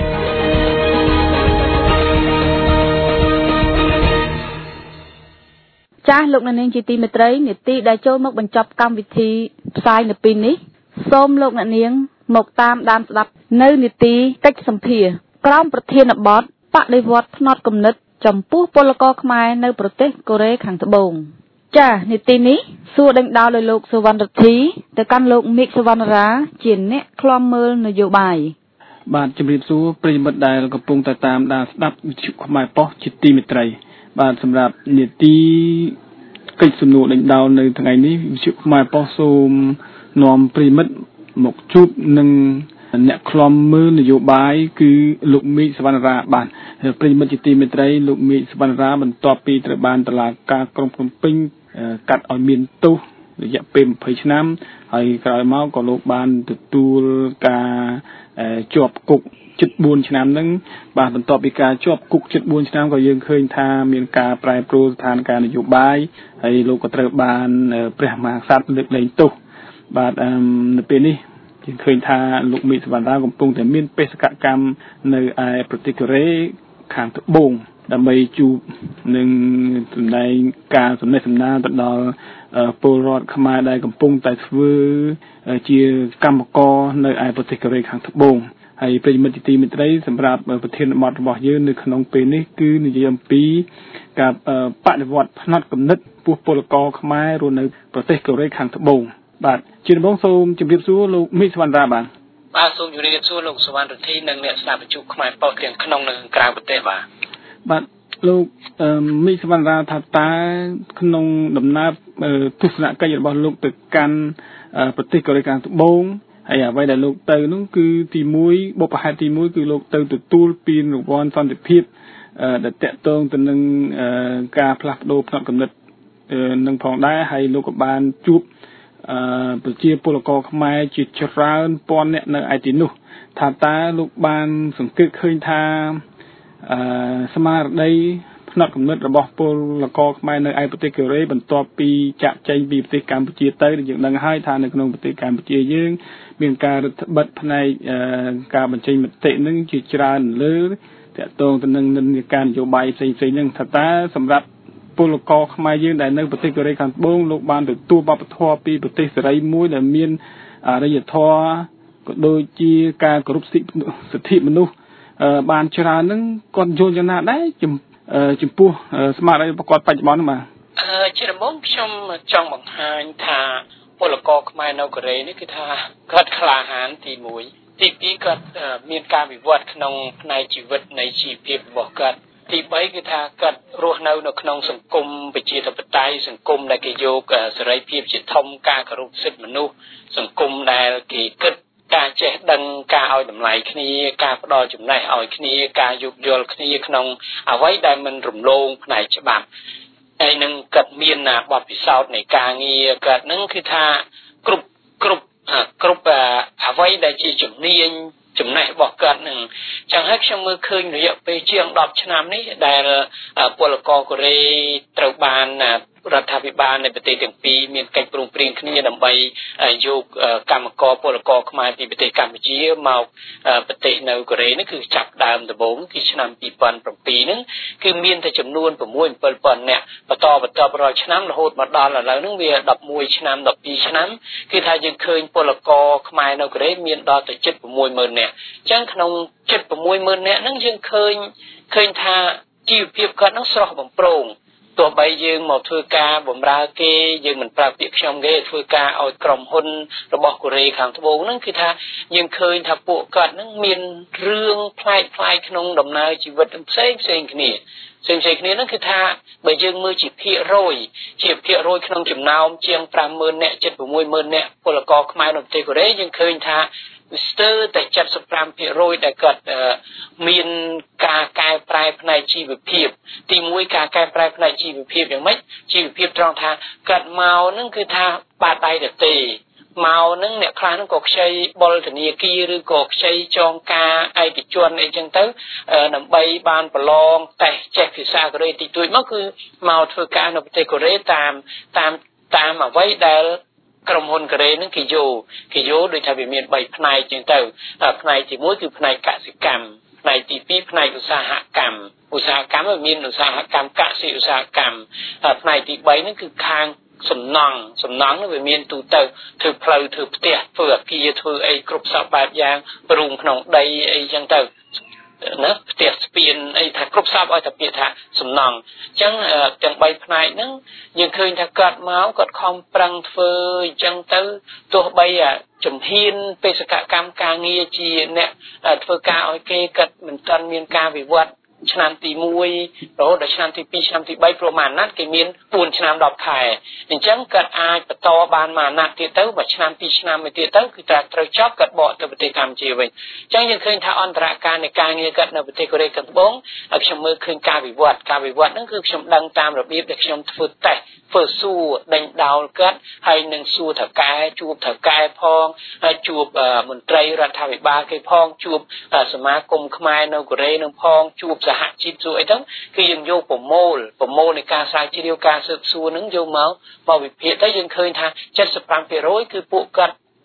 ចាស់លោកអ្នកនាងជាទីមេត្រីនាទីដែលចូលមកបញ្ចប់កម្មវិធីផ្សាយនៅពេលនេះសូមលោកអ្នកនាងមកតាមដានស្ដាប់នៅនាទីកិច្ចសម្ភារក្រោមប្រធានបទបដិវត្តផ្នត់គំនិតចំពោះពលករខ្មែរនៅប្រទេសកូរ៉េខាងត្បូងចា៎នាទីនេះសួរដេញដោលដោយលោកសុវណ្ណរិទ្ធីទៅកាន់លោកមេឃសុវណ្ណរាជាអ្នកឃ្លាំមើលនយោបាយបាទជំរាបសួរប្រិយមិត្តដែលកំពុងតែតាមដានស្ដាប់វិទ្យុខ្មែរប៉ុស្តិ៍ជាទីមេត្រីបាទសម្រាប់នាទីកិច្ចសំណួរដេញដោលនៅថ្ងៃនេះវិទ្យុខ្មែរប៉ុស្តិ៍សូមនាំប្រិយមិត្តមកជួបនឹងអ្នកឃ្លាំមើលនយោបាយគឺលោកមេឃសុវណ្ណរាបាទប្រិយមិត្តជាទីមេត្រីលោកមេឃសុវណ្ណរាបន្ទាប់ពីត្រូវបានតុលាការក្រុងភ្នំពេញកាត់ឲ្យមានទោសរយៈពេលtwentyឆ្នាំហើយក្រោយមកក៏លោកបានទទួលការជាប់គុកជិតfourឆ្នាំហ្នឹងបាទបន្ទាប់ពីការជាប់គុកជិតfourឆ្នាំក៏យើងឃើញថាមានការប្រែប្រួលស្ថានភាពនយោបាយហើយលោកក៏ត្រូវបានព្រះមហាក្សត្រលើកលែងទោសបាទនៅពេលនេះយើងឃើញថាលោកមេឃសុវណ្ណរាកំពុងតែមានបេសកកម្មនៅឯប្រទេសកូរ៉េខាងត្បូងដើម្បីជួបនឹងសម្ដែងការសម្ដែងសម្ដាលទៅដល់ពលរដ្ឋខ្មែរដែលកំពុងតែធ្វើជាកម្មករនៅឯប្រទេសកូរ៉េខាងត្បូងហើយប្រិយមិត្តទីមេត្រីសម្រាប់ប្រធានបទរបស់យើងនៅក្នុងពេលនេះគឺនិយាយអំពីការបដិវត្តផ្នត់គំនិតពោះពលករខ្មែររស់នៅប្រទេសកូរ៉េខាងត្បូងបាទជាដំបូងសូមជម្រាបសួរលោកមីសវណ្ណរាបាទបាទសូមជម្រាបសួរលោកសវណ្ណរទ្ធីនិងអ្នកស្ដាប់វិទ្យុខ្មែរប៉ុស្តិ៍ទាំងក្នុងនិងក្រៅប្រទេសបាទបាទលោកមីសវណ្ណរាថាតើក្នុងដំណើរទស្សនកិច្ចរបស់លោកទៅកាន់ប្រទេសកូរ៉េខាងត្បូងហើយអ្វីដែលលោកទៅនោះគឺទីមួយបុព្វហេតុទីមួយគឺលោកទៅទទួលពានរង្វាន់សន្តិភាពដែលតកតងទៅនឹងការផ្លាស់ប្ដូរផ្នត់គំនិតនឹងផងដែរហើយលោកក៏បានជួបប្រជាពលករខ្មែរជាច្រើនពាន់នាក់នៅឯទីនោះថាតើលោកបានសង្កេតឃើញថាស្មារតីផ្នត់គំនិតរបស់ពលករខ្មែរនៅឯប្រទេសកូរ៉េបន្ទាប់ពីចាក់ចែងពីប្រទេសកម្ពុជាទៅយើងដឹងហើយថានៅក្នុងប្រទេសកម្ពុជាយើងមានការរដ្ឋបិទផ្នែកការបញ្ចេញមតិនឹងជាច្រើនលើតកតងទៅនឹងនិន្នាការនយោបាយផ្សេងៗហ្នឹងថាតើសម្រាប់ពលករខ្មែរយើងដែលនៅប្រទេសកូរ៉េខាងត្បូងលោកបានទទួលវប្បធម៌ពីប្រទេសសេរីមួយដែលមានអរិយធម៌ក៏ដូចជាការគោរពសិទ្ធិមនុស្សបានច្រើនហ្នឹងគាត់យល់យ៉ាងណាដែរចំពោះស្មារតីរបស់គាត់បច្ចុប្បន្នហ្នឹងបាទអឺជាដំបូងខ្ញុំចង់បង្ហាញថាពលករខ្មែរនៅកូរ៉េនេះគឺថាគាត់ក្លាហានទីមួយទីពីរគាត់មានការវិវត្តក្នុងផ្នែកជីវិតនៃជីវភាពរបស់គាត់ទីបីគឺថាគាត់រស់នៅនៅក្នុងសង្គមប្រជាធិបតេយ្យសង្គមដែលគេយកសេរីភាពជាធំការគោរពសិទ្ធិមនុស្សសង្គមដែលគេគិតការចេះដឹងការឲ្យតម្លៃគ្នាការផ្ដល់ចំណេះឲ្យគ្នាការយោគយល់គ្នាក្នុងអ្វីដែលមិនរំលងផ្នែកច្បាប់ហើយនឹងគាត់មានបទពិសោធន៍នៃការងារគាត់នឹងគឺថាគ្រប់គ្រប់គ្រប់អ្វីដែលជាជំនាញចំណេះរបស់គាត់នឹងចឹងហើយខ្ញុំមើលឃើញរយៈពេលជាងដប់ឆ្នាំនេះដែលពលករកូរ៉េត្រូវបានរដ្ឋាភិបាលនៃប្រទេសទាំងពីរមានកិច្ចព្រមព្រៀងគ្នាដើម្បីយកកម្មករពលករខ្មែរពីប្រទេសកម្ពុជាមកប្រទេសនៅកូរ៉េនេះគឺចាប់ដើមដំបូងគឺឆ្នាំពីរពាន់ប្រាំពីរហ្នឹងគឺមានតែចំនួន6 7ពាន់នាក់បន្តបន្តរាល់ឆ្នាំរហូតមកដល់ឥឡូវហ្នឹងវាដប់មួយឆ្នាំដប់ពីរឆ្នាំគឺថាយើងឃើញពលករខ្មែរនៅកូរ៉េមានដល់ទៅជិត6ម៉ឺននាក់អញ្ចឹងក្នុងជិត6ម៉ឺននាក់ហ្នឹងយើងឃើញឃើញថាជីវភាពគាត់ហ្នឹងស្រស់បំព្រងទោះបីយើងមកធ្វើការបម្រើគេយើងមិនប្រើពាក្យខ្ញុំគេធ្វើការឲ្យក្រុមហ៊ុនរបស់កូរ៉េខាងត្បូងហ្នឹងគឺថាយើងឃើញថាពួកគាត់ហ្នឹងមានរឿងផ្លែកផ្លែកក្នុងដំណើរជីវិតផ្សេងផ្សេងគ្នាផ្សេងផ្សេងគ្នាហ្នឹងគឺថាបើយើងមើលជាភាគរយជាភាគរយក្នុងចំណោមជាង5ម៉ឺននាក់ជិត6ម៉ឺននាក់ពលករខ្មែរនៅប្រទេសកូរ៉េយើងឃើញថាស្ទើរតែ七十五ភាគរយដែលគាត់មានការកែប្រែផ្នែកជីវភាពទីមួយការកែប្រែផ្នែកជីវភាពយ៉ាងម៉េចជីវភាពត្រង់ថាគាត់មកហ្នឹងគឺថាបាតដៃទៅទេមកហ្នឹងអ្នកខ្លះហ្នឹងក៏ខ្ចីបុលធនាគារឬក៏ខ្ចីចងការឯកជនអីចឹងទៅដើម្បីបានប្រឡងតេស្តចេះភាសាកូរ៉េតិចតួចមកគឺមកធ្វើការនៅប្រទេសកូរ៉េតាមតាមតាមអ្វីដែលក្រុមហ៊ុនកូរ៉េហ្នឹងគេយកគេយកដូចថាវាមានបីផ្នែកចឹងទៅផ្នែកទីមួយគឺផ្នែកកសិកម្មផ្នែកទីពីរផ្នែកឧស្សាហកម្មឧស្សាហកម្មមានឧស្សាហកម្មកសិឧស្សាហកម្មផ្នែកទីបីហ្នឹងគឺខាងសំណង់សំណង់នោះវាមានទូទៅធ្វើផ្លូវធ្វើផ្ទះធ្វើអគារធ្វើអីគ្រប់សពបែបយ៉ាងរូងក្នុងដីអីចឹងទៅណាផ្ទះស្ពានអីថាគ្រប់សពឲ្យតែពាក្យថាសំណង់អញ្ចឹងទាំងបីផ្នែកហ្នឹងយើងឃើញថាគាត់មកគាត់ខំប្រឹងធ្វើអញ្ចឹងទៅទោះបីជំហានបេសកកម្មការងារជាអ្នកធ្វើការឲ្យគេគាត់មិនទាន់មានការវិវត្តឆ្នាំទីមួយរហូតដល់ឆ្នាំទីពីរឆ្នាំទីបីព្រោះមួយអាណត្តិគេមានbốnឆ្នាំដប់ខែអញ្ចឹងគាត់អាចបន្តបានមួយអាណត្តិទៀតទៅមួយឆ្នាំពីរឆ្នាំទៀតទៅគឺថាត្រូវចប់គាត់បកទៅប្រទេសកម្ពុជាវិញអញ្ចឹងយើងឃើញថាអន្តរការនៃការងារគាត់នៅប្រទេសកូរ៉េខាងត្បូងហើយខ្ញុំមើលឃើញការវិវត្តការវិវត្តហ្នឹងគឺខ្ញុំដឹងតាមរបៀបដែលខ្ញុំធ្វើតេស្តធ្វើសួរដេញដោលគាត់ហើយនឹងសួរថៅកែជួបថៅកែផងហើយជួបមន្ត្រីរដ្ឋាភិបាលគេផងជួបសមាគមខ្មែរនៅកូរ៉េនឹងផងជួបសហជីពសួរអីទៅគឺយើងយកប្រមូលប្រមូលនៃការស្រាវជ្រាវការស៊ើបសួរនឹងយកមកមកវិភាគទៅយើងឃើញថា七十五ភាគរយគឺពួកគាត់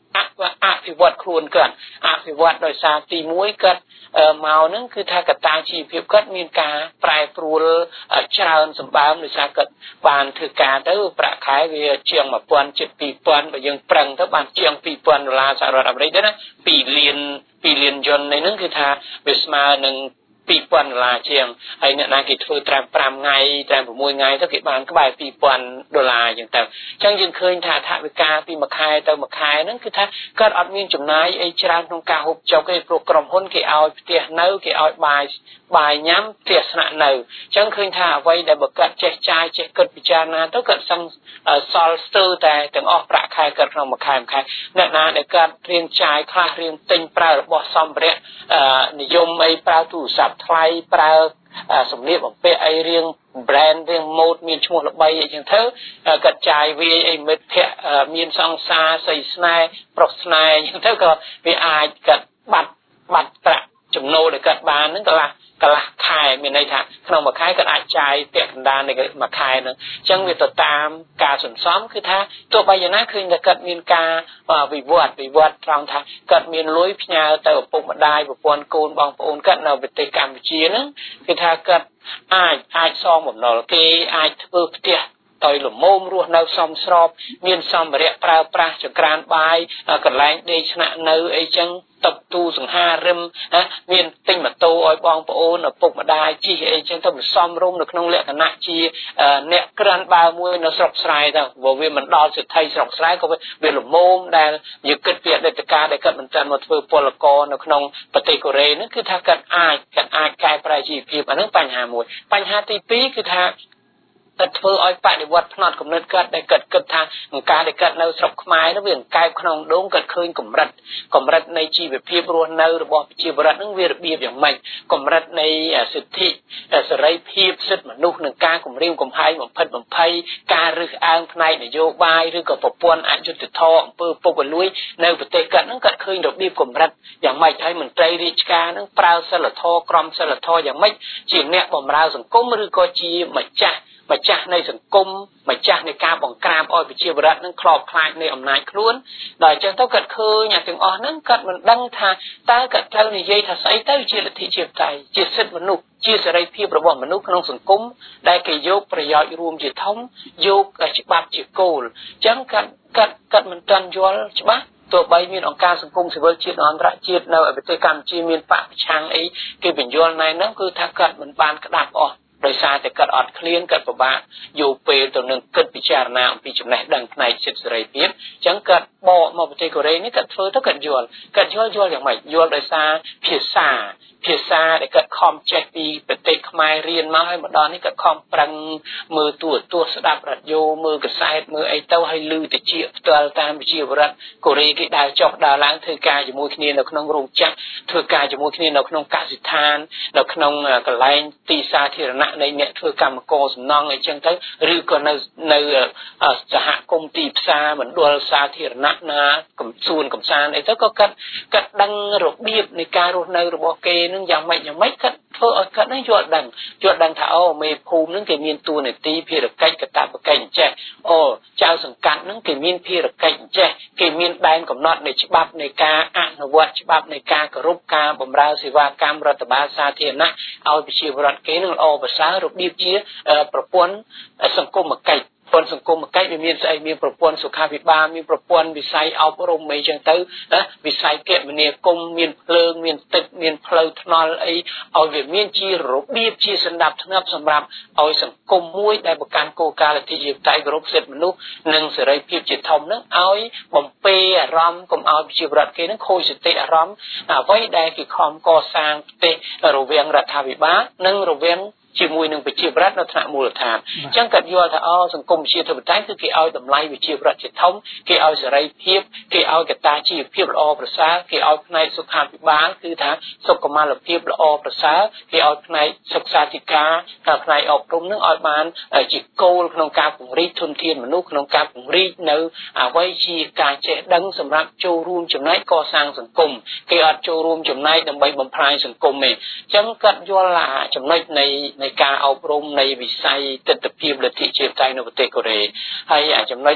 អភិវឌ្ឍខ្លួនគាត់អភិវឌ្ឍដោយសារទីមួយគាត់មកហ្នឹងគឺថាកត្តាជីវភាពគាត់មានការប្រែប្រួលច្រើនសម្បើមដោយសារគាត់បានធ្វើការទៅប្រាក់ខែវាជាងone thousandជិតtwo thousandបើយើងប្រឹងទៅបានជាងtwo thousandដុល្លារសហរដ្ឋអាមេរិកទៅណាtwoលានtwoលានយន្តនេះហ្នឹងគឺថាវាស្មើនឹងtwo thousandដុល្លារជាងហើយអ្នកណាគេធ្វើត្រឹមfiveថ្ងៃត្រឹមsixថ្ងៃទៅគេបានក្បែរtwo thousandដុល្លារអញ្ចឹងទៅអញ្ចឹងយើងឃើញថាថវិកាពីមួយខែទៅមួយខែហ្នឹងគឺថាគាត់អត់មានចំណាយអីច្រើនក្នុងការហូបចុកទេព្រោះក្រុមហ៊ុនគេឲ្យផ្ទះនៅគេឲ្យបាយបាយញ៉ាំផ្ទះស្នាក់នៅអញ្ចឹងឃើញថាអ្វីដែលបើគាត់ចេះចាយចេះគិតពិចារណាទៅគាត់សឹងសល់ស្ទើរតែទាំងអស់ប្រាក់ខែគាត់ក្នុងមួយខែមួយខែអ្នកណាដែលគាត់រៀងចាយខ្លះរៀងទិញប្រើរបស់សម្ភារៈនិយមអីប្រើទូរស័ព្ទថ្លៃប្រើសម្លៀកបំពាក់អីរៀង brand រៀង mode មានឈ្មោះល្បីអីចឹងទៅគាត់ចាយវាអីមិត្តភ័ក្តិមានសង្សារស្រីស្នេហ៍ប្រុសស្នេហ៍ចឹងទៅក៏វាអាចគាត់បាត់បាត់ប្រាក់ចំណូលដែលគាត់បានហ្នឹងក៏កន្លះខែមានន័យថាក្នុងមួយខែគាត់អាចចាយពាក់កណ្ដាលនៃមួយខែហ្នឹងអញ្ចឹងវាទៅតាមការសន្សំគឺថាទោះបីយ៉ាងណាឃើញតែគាត់មានការវិវត្តវិវត្តត្រង់ថាគាត់មានលុយផ្ញើទៅឪពុកម្ដាយប្រពន្ធកូនបងប្អូនគាត់នៅប្រទេសកម្ពុជាហ្នឹងគឺថាគាត់អាចអាចសងបំណុលគេអាចធ្វើផ្ទះដោយលំមរស់នៅសមស្របមានសម្ភារៈប្រើប្រាស់ចង្ក្រានបាយកន្លែងដេកស្នាក់នៅអីចឹងតុបទូសង្ហារិមណាមានទិញម៉ូតូឲ្យបងប្អូនឪពុកម្ដាយជិះអីចឹងទៅសំរុំនៅក្នុងលក្ខណៈជាអ្នកក្រាន់បើមួយនៅស្រុកស្រែទៅព្រោះវាមិនដល់សិទ្ធិស្រុកស្រែក៏វាលំមដែលយើងគិតពីអតីតកាលដែលគាត់មិនទាន់មកធ្វើពលករនៅក្នុងប្រទេសកូរ៉េហ្នឹងគឺថាគាត់អាចគាត់អាចកែប្រែជីវភាពអាហ្នឹងបញ្ហាមួយបញ្ហាទីពីរគឺថាគាត់ធ្វើឲ្យបដិវត្តផ្នត់គំនិតគាត់ដែលគាត់គិតថាការដែលគាត់នៅស្រុកខ្មែរនោះវាកែបក្នុងដងគាត់ឃើញកម្រិតកម្រិតនៃជីវភាពរស់នៅរបស់ប្រជាពលរដ្ឋនឹងវារបៀបយ៉ាងម៉េចកម្រិតនៃសិទ្ធិសេរីភាពសិទ្ធិមនុស្សនិងការគំរាមកំហែងបំផិតបំភ័យការរើសអើងផ្នែកនយោបាយឬក៏ប្រព័ន្ធអយុត្តិធម៌អំពើពុករលួយនៅប្រទេសគាត់នឹងគាត់ឃើញរបៀបកម្រិតយ៉ាងម៉េចហើយមន្ត្រីរាជការនឹងប្រើសិលធម៌ក្រមសិលធម៌យ៉ាងម៉េចជាអ្នកបម្រើសង្គមឬក៏ជាម្ចាស់ម្ចាស់នៃសង្គមម្ចាស់នៃការបង្ក្រាបឲ្យប្រជាពលរដ្ឋនឹងខ្លោបខ្លាចនៃអំណាចខ្លួនដល់អញ្ចឹងទៅគាត់ឃើញអាទាំងអស់ហ្នឹងគាត់មិនដឹងថាតើគាត់ត្រូវនិយាយថាស្អីទៅជាលទ្ធិជាតិតៃជាសិទ្ធិមនុស្សជាសេរីភាពរបស់មនុស្សក្នុងសង្គមដែលគេយកប្រយោជន៍រួមជាធំយកច្បាប់ជាគោលអញ្ចឹងគាត់គាត់គាត់មិនទាន់យល់ច្បាស់ទោះបីមានអង្គការសង្គមស៊ីវិលជាតិអន្តរជាតិនៅប្រទេសកម្ពុជាមានបកប្រឆាំងអីគេបញ្យល់ណែហ្នឹងគឺថាគាត់មិនបានក្តាប់អស់ដោយសារតែគាត់អត់ឃ្លានគាត់ពិបាកយកពេលទៅនឹងគិតពិចារណាអំពីចំណេះដឹងផ្នែកសិទ្ធិសេរីភាពអញ្ចឹងគាត់បកមកប្រទេសកូរ៉េនេះគាត់ធ្វើទៅគាត់យល់គាត់យល់យល់យ៉ាងម៉េចយល់ដោយសារភាសាភាសាដែលគាត់ខំចេះពីប្រទេសខ្មែររៀនមកហើយម្ដងនេះគាត់ខំប្រឹងមើលទូរទស្សន៍ស្ដាប់រ៉ាឌីយ៉ូមើលកាសែតមើលអីទៅហើយឮតិចផ្ទាល់តាមវិទ្យាវរដ្ឋកូរ៉េគេដើរចុះដើរឡើងធ្វើការជាមួយគ្នានៅក្នុងរោងចក្រធ្វើការជាមួយគ្នានៅក្នុងកសិដ្ឋាននៅក្នុងកន្លែងទីសាធារណៈនៃអ្នកធ្វើកម្មករសំណង់អីចឹងទៅឬក៏នៅនៅសហគមន៍ទីផ្សារមណ្ឌលសាធារណៈណាកំសួនកំសាន្តអីទៅក៏គាត់គាត់ដឹងរបៀបនៃការរស់នៅរបស់គេនឹងយ៉ាងម៉េចយ៉ាងម៉េចគាត់ធ្វើឲ្យគាត់នឹងយល់ដឹងយល់ដឹងថាអូមេភូមិនឹងគេមានតួនាទីភារកិច្ចកតបកិច្ចអញ្ចេះអូចៅសង្កាត់នឹងគេមានភារកិច្ចអញ្ចេះគេមានដែនកំណត់នៃច្បាប់នៃការអនុវត្តច្បាប់នៃការគោរពការបម្រើសេវាកម្មរដ្ឋបាលសាធារណៈឲ្យប្រជាពលរដ្ឋគេនឹងល្អប្រសើររបៀបជាប្រព័ន្ធសង្គមគិច្ចប្រព័ន្ធសង្គមគិច្ចវាមានស្អីមានប្រព័ន្ធសុខាភិបាលមានប្រព័ន្ធវិស័យអប់រំអីចឹងទៅណាវិស័យគមនាគមន៍មានភ្លើងមានទឹកមានផ្លូវថ្នល់អីឲ្យវាមានជារបៀបជាសណ្ដាប់ធ្នាប់សម្រាប់ឲ្យសង្គមមួយដែលប្រកាន់គោលការណ៍លទ្ធិជាតិតៃគោរពសិទ្ធិមនុស្សនិងសេរីភាពជាធំនឹងឲ្យបំពេអារម្មណ៍កុំឲ្យប្រជាពលរដ្ឋគេនឹងខូចសតិអារម្មណ៍អ្វីដែលគេខំកសាងប្រទេសរវាងរដ្ឋាភិបាលនិងរវាងជាមួយនឹងប្រជាប្រដ្ឋនៅថ្នាក់មូលដ្ឋានអញ្ចឹងគាត់យល់ថាអូសង្គមប្រជាធិបតេយ្យគឺគេឲ្យតម្លៃប្រជាប្រដ្ឋជាធំគេឲ្យសេរីភាពគេឲ្យកត្តាជីវភាពល្អប្រសើរគេឲ្យផ្នែកសុខាភិបាលគឺថាសុខុមាលភាពល្អប្រសើរគេឲ្យផ្នែកសិក្សាធិការផ្នែកអប់រំនឹងឲ្យបានជាគោលក្នុងការពង្រីកធនធានមនុស្សក្នុងការពង្រីកនៅអ្វីជាការចេះដឹងសម្រាប់ចូលរួមចំណែកកសាងសង្គមគេអត់ចូលរួមចំណែកដើម្បីបំផ្លាញសង្គមទេអញ្ចឹងគាត់យល់ថាចំណុចនៃនៃការអប់រំនៃវិស័យទិដ្ឋភាពលទ្ធិជាតិតៃនៅប្រទេសកូរ៉េហើយចំណុច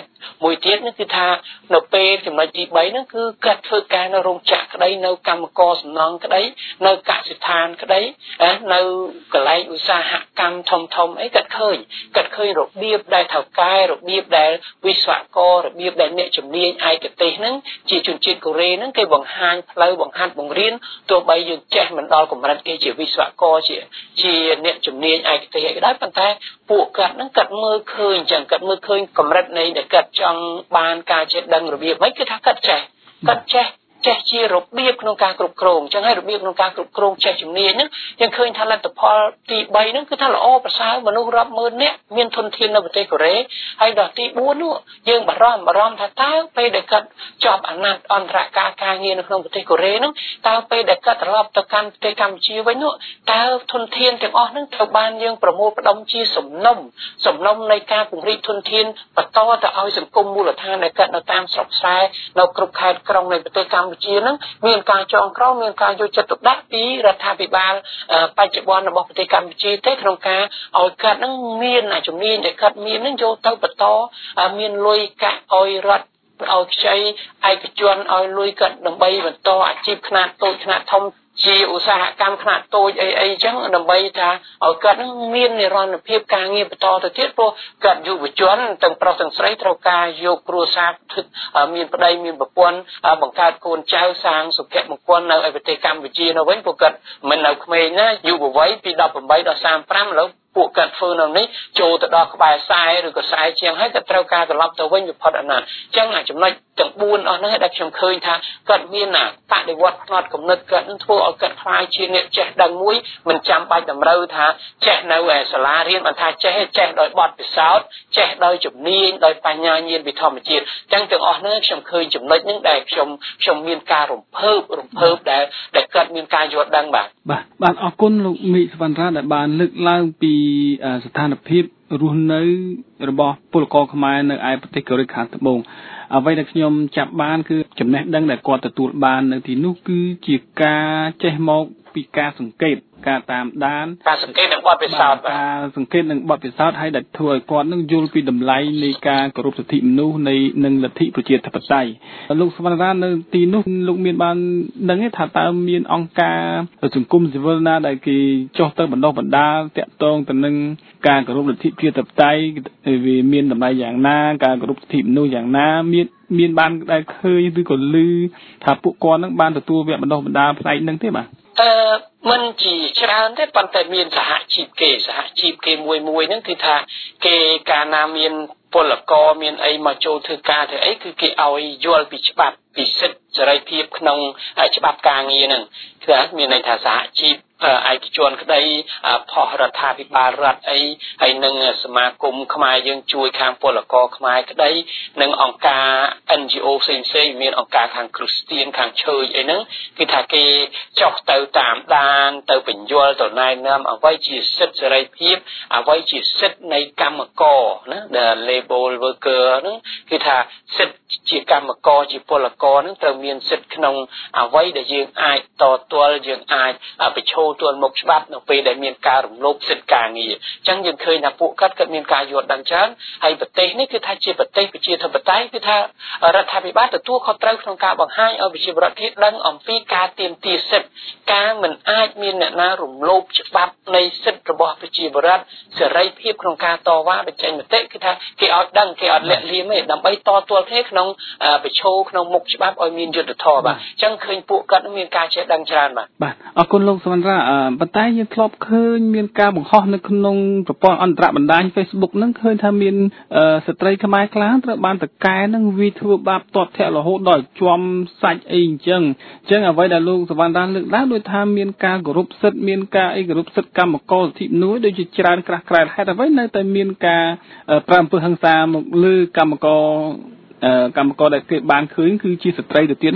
មួយទៀតនោះគឺថានៅពេលចំណុចទី3ហ្នឹងគឺកាត់ធ្វើការនៅរោងចក្រក្តីនៅកម្មករសំណង់ក្តីនៅកសិដ្ឋានក្តីនៅកន្លែងឧស្សាហកម្មធំធំអីកាត់ឃើញកាត់ឃើញរបៀបដែលថៅកែរបៀបដែលវិស្វកររបៀបដែលអ្នកជំនាញឯកទេសហ្នឹងជាជនជាតិកូរ៉េហ្នឹងគេបង្ហាញផ្លូវបង្ហាត់បង្រៀនទោះបីយើងចេះមិនដល់កម្រិតគេជាវិស្វករជាជាអ្នកជំនាញឯកទេសអីក៏ដោយប៉ុន្តែពួកគាត់ហ្នឹងគាត់មើលឃើញចឹងគាត់មើលឃើញកម្រិតនៃដែលគាត់ចង់បានការចេះដឹងរបៀបហ្នឹងគឺថាគាត់ចេះគាត់ចេះចេះជារបៀបក្នុងការគ្រប់គ្រងអញ្ចឹងហើយរបៀបក្នុងការគ្រប់គ្រងចេះជំនាញហ្នឹងយើងឃើញថាលទ្ធផលទី3ហ្នឹងគឺថាល្អប្រសើរមនុស្សរាប់ម៉ឺននាក់មានធនធាននៅប្រទេសកូរ៉េហើយដល់ទី4នោះយើងបារម្ភបារម្ភថាតើពេលដែលគាត់ជាប់អាណត្តិអន្តរការការងារនៅក្នុងប្រទេសកូរ៉េហ្នឹងតើពេលដែលគាត់ត្រឡប់ទៅកាន់ប្រទេសកម្ពុជាវិញនោះតើធនធានទាំងអស់ហ្នឹងត្រូវបានយើងប្រមូលផ្ដុំជាសំណុំសំណុំនៃការពង្រីកធនធានបន្តទៅឲ្យសង្គមមូលដ្ឋានដែលគាត់នៅតាមស្រុកស្រែនៅគ្រប់ខេត្តក្រុងនៃប្រទេសកម្ពុជានឹងមានការចងក្រងមានការយកចិត្តទុកដាក់ពីរដ្ឋាភិបាលបច្ចុប្បន្នរបស់ប្រទេសកម្ពុជាទេក្នុងការឲ្យគាត់នឹងមានជំនាញដែលគាត់មាននឹងយកទៅបន្តមានលុយកាក់ឲ្យរដ្ឋឲ្យខ្ចីឯកជនឲ្យលុយគាត់ដើម្បីបន្តអាជីពខ្នាតតូចខ្នាតធំជាឧស្សាហកម្មខ្នាតតូចអីអីចឹងដើម្បីថាឲ្យគាត់នឹងមាននិរន្តរភាពការងារបន្តទៅទៀតព្រោះគាត់យុវជនទាំងប្រុសទាំងស្រីត្រូវការយកគ្រួសារមានប្តីមានប្រពន្ធបង្កើតកូនចៅសាងសុភមង្គលនៅឯប្រទេសកម្ពុជានៅវិញព្រោះគាត់មិននៅក្មេងណាយុវវ័យពីដប់ប្រាំ8ដល់សាមសិបប្រាំឥឡូវពួកគាត់ធ្វើនៅនេះចូលទៅដល់ក្បែរខ្សែឬក៏ខ្សែជាងហើយគាត់ត្រូវការត្រឡប់ទៅវិញវិផុតអាណត្តិអញ្ចឹងអាចំណុចទាំង4អស់ហ្នឹងដែលខ្ញុំឃើញថាគាត់មានណាបដិវត្តផ្នត់គំនិតគាត់នឹងធ្វើឲ្យគាត់ខ្លាយជាអ្នកចេះដឹងមួយមិនចាំបាច់តម្រូវថាចេះនៅឯសាលារៀនមិនថាចេះចេះដោយបទពិសោធន៍ចេះដោយជំនាញដោយបញ្ញាញាណពីធម្មជាតិអញ្ចឹងទាំងអស់ហ្នឹងខ្ញុំឃើញចំណុចហ្នឹងដែលខ្ញុំខ្ញុំមានការរំភើបរំភើបដែលដែលគាត់មានការយល់ដឹងបាទបាទបាទអរគុណលោកមីសវណ្ណរាដែលបានលើកឡើងពីស្ថានភាពរស់នៅរបស់ពលករខ្មែរនៅឯប្រទេសកូរ៉េខាងត្បូងអ្វីដែលខ្ញុំចាប់បានគឺចំណេះដឹងដែលគាត់ទទួលបាននៅទីនោះគឺជាការចេះមកពីការសង្កេតការតាមដានការសង្កេតនិងបទពិសោធន៍ការសង្កេតនិងបទពិសោធន៍ឲ្យដែលធ្វើឲ្យគាត់នឹងយល់ពីតម្លៃនៃការគោរពសិទ្ធិមនុស្សនៃនិងលទ្ធិប្រជាធិបតេយ្យលោកសវណ្ណរានៅទីនោះលោកមានបានដឹងទេថាតើមានអង្គការសង្គមស៊ីវិលណាដែលគេចុះទៅបណ្ដុះបណ្ដាលតាក់ទងទៅនឹងការគោរពលទ្ធិប្រជាធិបតេយ្យវាមានតម្លៃយ៉ាងណាការគោរពសិទ្ធិមនុស្សយ៉ាងណាមានមានបានដែលឃើញឬក៏ឮថាពួកគាត់នឹងបានទទួលវគ្គបណ្ដុះបណ្ដាលផ្នែកហ្នឹងទេបាទអឺមិនជាច្រើនទេប៉ុន្តែមានសហជីពគេសហជីពគេមួយមួយហ្នឹងគឺថាគេកាលណាមានពលករមានអីមកចូលធ្វើការធ្វើអីគឺគេឲ្យយល់ពីច្បាប់ពីសិទ្ធិសេរីភាពក្នុងច្បាប់ការងារហ្នឹងគឺមានន័យថាសហជីពឯកជនក្តីផុសរដ្ឋាភិបាលរដ្ឋអីហើយនឹងសមាគមខ្មែរយើងជួយខាងពលករខ្មែរក្តីនិងអង្គការ អិន ជី អូ ផ្សេងផ្សេងមានអង្គការខាងគ្រីស្ទានខាងឈើអីហ្នឹងគឺថាគេចុះទៅតាមដានទៅបញ្យល់ទៅណែនាំអ្វីជាសិទ្ធិសេរីភាពអ្វីជាសិទ្ធិនៃកម្មករណាដែល labor worker ហ្នឹងគឺថាសិទ្ធិជាកម្មករជាពលករហ្នឹងត្រូវមានសិទ្ធិក្នុងអ្វីដែលយើងអាចតទល់យើងអាចបញ្ឈរទល់មុខច្បាប់នៅពេលដែលមានការរំលោភសិទ្ធិការងារអញ្ចឹងយើងឃើញថាពួកគាត់គាត់មានការយល់ដឹងច្រើនហើយប្រទេសនេះគឺថាជាប្រទេសប្រជាធិបតេយ្យគឺថារដ្ឋាភិបាលទទួលខុសត្រូវក្នុងការបង្ហាញឲ្យប្រជាពលរដ្ឋគេដឹងអំពីការទាមទារសិទ្ធិការមិនអាចមានអ្នកណារំលោភច្បាប់នៃសិទ្ធិរបស់ប្រជាពលរដ្ឋសេរីភាពក្នុងការតវ៉ាបញ្ចេញមតិគឺថាគេឲ្យដឹងគេអត់លាក់លៀមទេដើម្បីតទល់គ្នាក្នុងបញ្ឈរក្នុងមុខច្បាប់ឲ្យមានយុត្តិធម៌បាទអញ្ចឹងឃើញពួកគាត់មានការចេះដឹងច្រើនបាទបាទអរគុណលោកសវណ្ណរាប៉ុន្តែយើងធ្លាប់ឃើញមានការបង្ហោះនៅក្នុងប្រព័ន្ធអន្តរបណ្ដាញ Facebook ហ្នឹងឃើញថាមានស្ត្រីខ្មែរខ្លះត្រូវបានតកែនឹងវាធ្វើបាបទាត់ធាក់រហូតដល់ជាប់សាច់អីអញ្ចឹងអញ្ចឹងអ្វីដែលលោកសវណ្ណរាលើកឡើងដូចថាមានការគោរពសិទ្ធិមានការអីគោរពសិទ្ធិកម្មករសិទ្ធិមនុស្សដូចជាច្រើនក្រាស់ក្រែលហេតុអ្វីនៅតែមានការប្រើអំពើហិង្សាមកលើកម្មករកម្មករដែលគេបានឃើញគឺជាស្ត្រីទៅទៀតហ្នឹងបាទ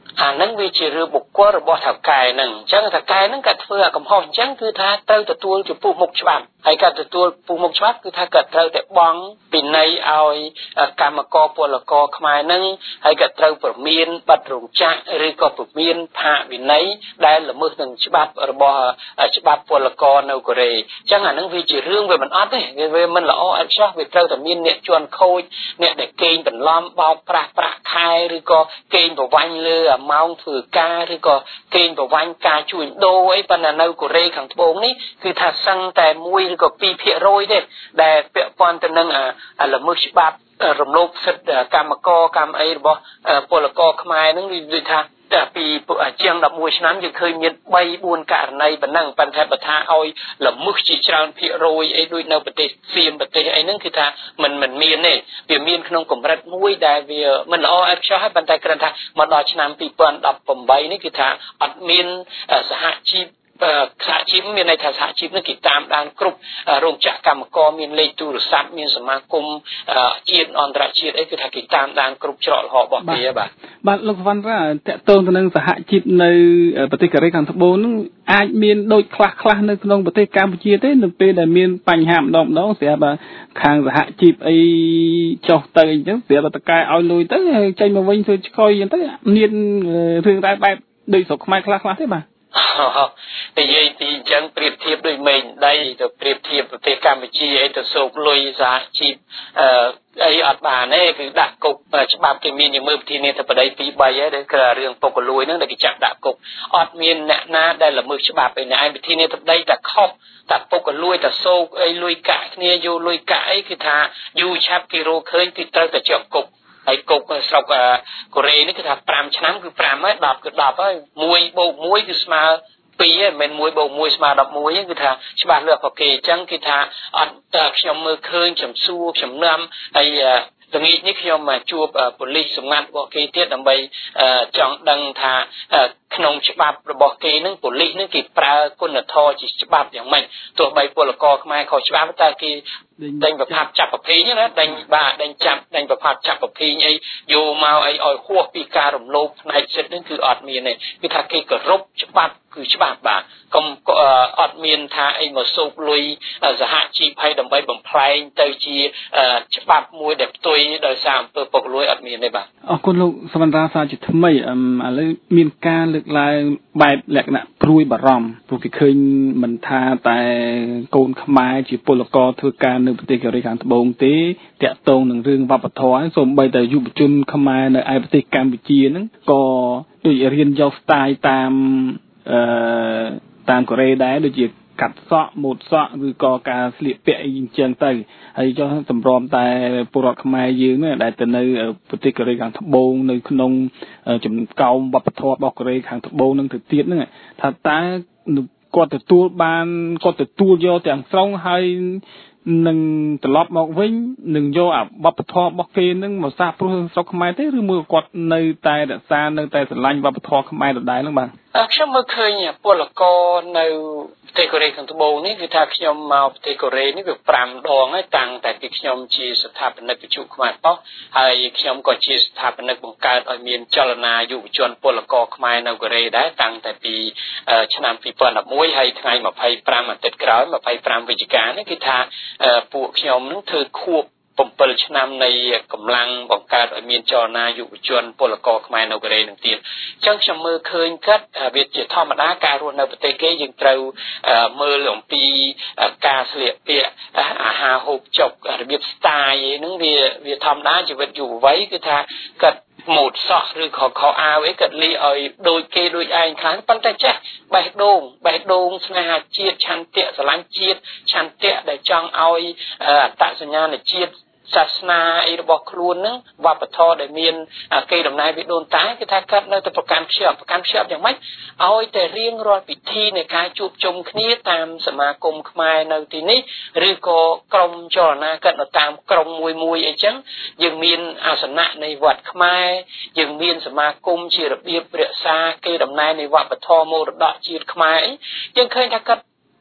អានឹងវាជារឿងបុគ្គលរបស់ថៅកែនឹងអញ្ចឹងថៅកែនឹងគាត់ធ្វើកំហុសអញ្ចឹងគឺថាត្រូវទទួលចំពោះមុខច្បាប់ហើយគាត់ទទួលពុះមុខច្បាប់គឺថាគាត់ត្រូវតែបង់ពិន័យឲ្យកម្មករពលករខ្មែរនឹងហើយគាត់ត្រូវប្រមានបាត់រោងចក្រឬក៏ប្រមានផាកវិន័យដែលល្មើសនឹងច្បាប់របស់ច្បាប់ពលករនៅកូរ៉េអញ្ចឹងអានឹងវាជារឿងវាមិនអត់ទេវាមិនល្អអត់ចោះវាត្រូវតែមានអ្នកជន់ខូចអ្នកដែលកេងបន្លំបោកប្រាស់ប្រាក់ខែឬក៏កេងប្រវ័ញ្ចលើម៉ោងធ្វើការឬក៏កេងប្រវ័ញ្ចការជួញដូរអីប៉ុន្តែនៅកូរ៉េខាងត្បូងនេះគឺថាសឹងតែមួយឬក៏ ពីរភាគរយ ទេដែលពាក់ព័ន្ធទៅនឹងល្មើសច្បាប់រំលោភសិទ្ធិកម្មករកម្មអីរបស់ពលករខ្មែរនឹងនិយាយថាតែពីជាង11ឆ្នាំយើងឃើញមាន 3 4 ករណីប៉ុណ្ណឹងប៉ុន្តែបើថាឲ្យល្មើសជាច្រើនភាគរយអីដូចនៅប្រទេសសៀមប្រទេសអីហ្នឹងគឺថាมันមិនមានទេវាមានក្នុងកម្រិតមួយដែលវាមិនល្អអត់ចោះហើយប៉ុន្តែគ្រាន់ថាមកដល់ឆ្នាំ2018នេះគឺថាអត់មានសហជីពសហជីពមានន័យថាសហជីពនេះគេតាមដានគ្រប់រោងចក្រកម្មករមានលេខទូរស័ព្ទមានសមាគមជាតិអន្តរជាតិអីគឺថាគេតាមដានគ្រប់ច្រកល្ហករបស់គេបាទបាទលោកវណ្ណរាតកតងទៅនឹងសហជីពនៅប្រទេសកូរ៉េខាងត្បូងនឹងអាចមានដូចខ្លះខ្លះនៅក្នុងប្រទេសកម្ពុជាទេនៅពេលដែលមានបញ្ហាម្ដងម្ដងស្រាប់តែខាងសហជីពអីចុះទៅអញ្ចឹងស្រាប់តែតកែឲ្យលុយទៅចេញមកវិញធ្វើឆ្កុយអញ្ចឹងទៅមានរឿងរ៉ាវបែបដូចស្រុកខ្មែរខ្លះខ្លះទេបាទនិយាយពីអញ្ចឹងប្រៀបធៀបដូចមេឃដីទៅប្រៀបធៀបប្រទេសកម្ពុជាអីទៅសោកលុយសហជីពអឺអីអត់បានទេគឺដាក់គុកច្បាប់គេមានយើងមើលប្រធានាធិបតីពីរ 3ហើយដែលគឺរឿងពុករលួយហ្នឹងដែលគេចាត់ដាក់គុកអត់មានអ្នកណាដែលល្មើសច្បាប់ឯណែឯងប្រធានាធិបតីតែខុសតែពុករលួយតែសោកអីលុយកាក់គ្នាយកលុយកាក់អីគឺថាយូរឆាប់គេរកឃើញគឺត្រូវតែជាប់គុកហើយគុកស្រុកកូរ៉េនេះគឺថា5ឆ្នាំគឺ5ហើយ10គឺ10ហើយ1បូក1គឺស្មើពីរមិនមួយបូកមួយស្មើ11គឺថាច្បាស់លាស់ប្រគេអញ្ចឹងគឺថាអត់ខ្ញុំមើលឃើញខ្ញុំសួរខ្ញុំនាំហើយល្ងាចនេះខ្ញុំមកជួបប៉ូលីសសម្ងាត់របស់គេទៀតដើម្បីចង់ដឹងថាក្នុងច្បាប់របស់គេនឹងប៉ូលីសនឹងគេប្រើគុណធម៌ជាច្បាប់យ៉ាងម៉េចទោះបីពលករខ្មែរខុសច្បាប់តែគេដេញប្រផាត់ចាប់ប្រភេទណាដេញបាទដេញចាប់ដេញប្រផាត់ចាប់ប្រភេទអីយកមកអីឲ្យហួសពីការរំលោភផ្នែកសិទ្ធិនឹងគឺអត់មានទេគឺថាគេគោរពច្បាប់គឺច្បាប់បាទកុំអត់មានថាអីមកសោកលុយសហជីពឲ្យដើម្បីបំផ្លែងទៅជាច្បាប់មួយដែលផ្ទុយដោយសារអំពើពុករលួយអត់មានទេបាទអរគុណលោកសវណ្ណរាសាជាថ្មីឥឡូវមានការលើកឡើងបែបលក្ខណៈព្រួយបារម្ភព្រោះគេឃើញមិនថាតែកូនខ្មែរជាពលករធ្វើការនៅប្រទេសកូរ៉េខាងត្បូងទេតាក់ទងនឹងរឿងវប្បធម៌សូម្បីតែយុវជនខ្មែរនៅឯប្រទេសកម្ពុជាហ្នឹងក៏ដូចរៀនយក style តាមអឺតាមកូរ៉េដែរដូចជាកាត់សក់ម៉ូតសក់ឬក៏ការស្លៀកពាក់អីអញ្ចឹងទៅហើយចុះសម្រាប់តែពលរដ្ឋខ្មែរយើងហ្នឹងដែលទៅនៅប្រទេសកូរ៉េខាងត្បូងនៅក្នុងចំកោមវប្បធម៌របស់កូរ៉េខាងត្បូងហ្នឹងទៅទៀតហ្នឹងថាតើគាត់ទទួលបានគាត់ទទួលយកទាំងស្រុងហើយនឹងត្រឡប់មកវិញនឹងយកអាវប្បធម៌របស់គេនឹងមកសាព្រោះស្រុកខ្មែរទេឬមួយគាត់នៅតែរក្សានៅតែស្រឡាញ់វប្បធម៌ខ្មែរដដែលហ្នឹងបាទខ្ញុំមើលឃើញពលករនៅប្រទេសកូរ៉េខាងត្បូងនេះគឺថាខ្ញុំមកប្រទេសកូរ៉េនេះវា5ដងហើយតាំងតែពីខ្ញុំជាស្ថាបនិកវិទ្យុខ្មែរប៉ុស្តិ៍ហើយខ្ញុំក៏ជាស្ថាបនិកបង្កើតឲ្យមានចលនាយុវជនពលករខ្មែរនៅកូរ៉េដែរតាំងតែពីឆ្នាំ2011ហើយថ្ងៃ25អាទិត្យក្រោយ25វិច្ឆិកានេះគឺថាពួកខ្ញុំនឹងធ្វើខួប7ឆ្នាំនៃកម្លាំងបង្កើតឲ្យមានចលនាយុវជនពលករខ្មែរនៅកូរ៉េនឹងទៀតអញ្ចឹងខ្ញុំមើលឃើញគាត់វាជាធម្មតាការរស់នៅប្រទេសគេយើងត្រូវមើលអំពីការស្លៀកពាក់អាហារហូបចុករបៀប style ហ្នឹងវាវាធម្មតាជីវិតយុវវ័យគឺថាគាត់ម៉ូតសក់ឬខខោអាវអីគាត់លីឲ្យដូចគេដូចឯងខ្លាំងប៉ុន្តែចេះបេះដូងបេះដូងស្នេហាជាតិឆន្ទៈស្រឡាញ់ជាតិឆន្ទៈដែលចង់ឲ្យអត្តសញ្ញាណជាតិសាសនាអីរបស់ខ្លួននឹងវប្បធម៌ដែលមានគេដំណើរពីដូនតាគឺថាកាត់នៅតែប្រកាន់ខ្ជាប់ប្រកាន់ខ្ជាប់យ៉ាងម៉េចឲ្យតែរៀងរាល់ពិធីនៃការជួបជុំគ្នាតាមសមាគមខ្មែរនៅទីនេះឬក៏ក្រុមចលនាកាត់នៅតាមក្រុងមួយមួយអីចឹងយើងមានអាសនៈនៃវត្តខ្មែរយើងមានសមាគមជារបៀបរក្សាគេដំណើរនៃវប្បធម៌មរតកជាតិខ្មែរយើងឃើញថាកាត់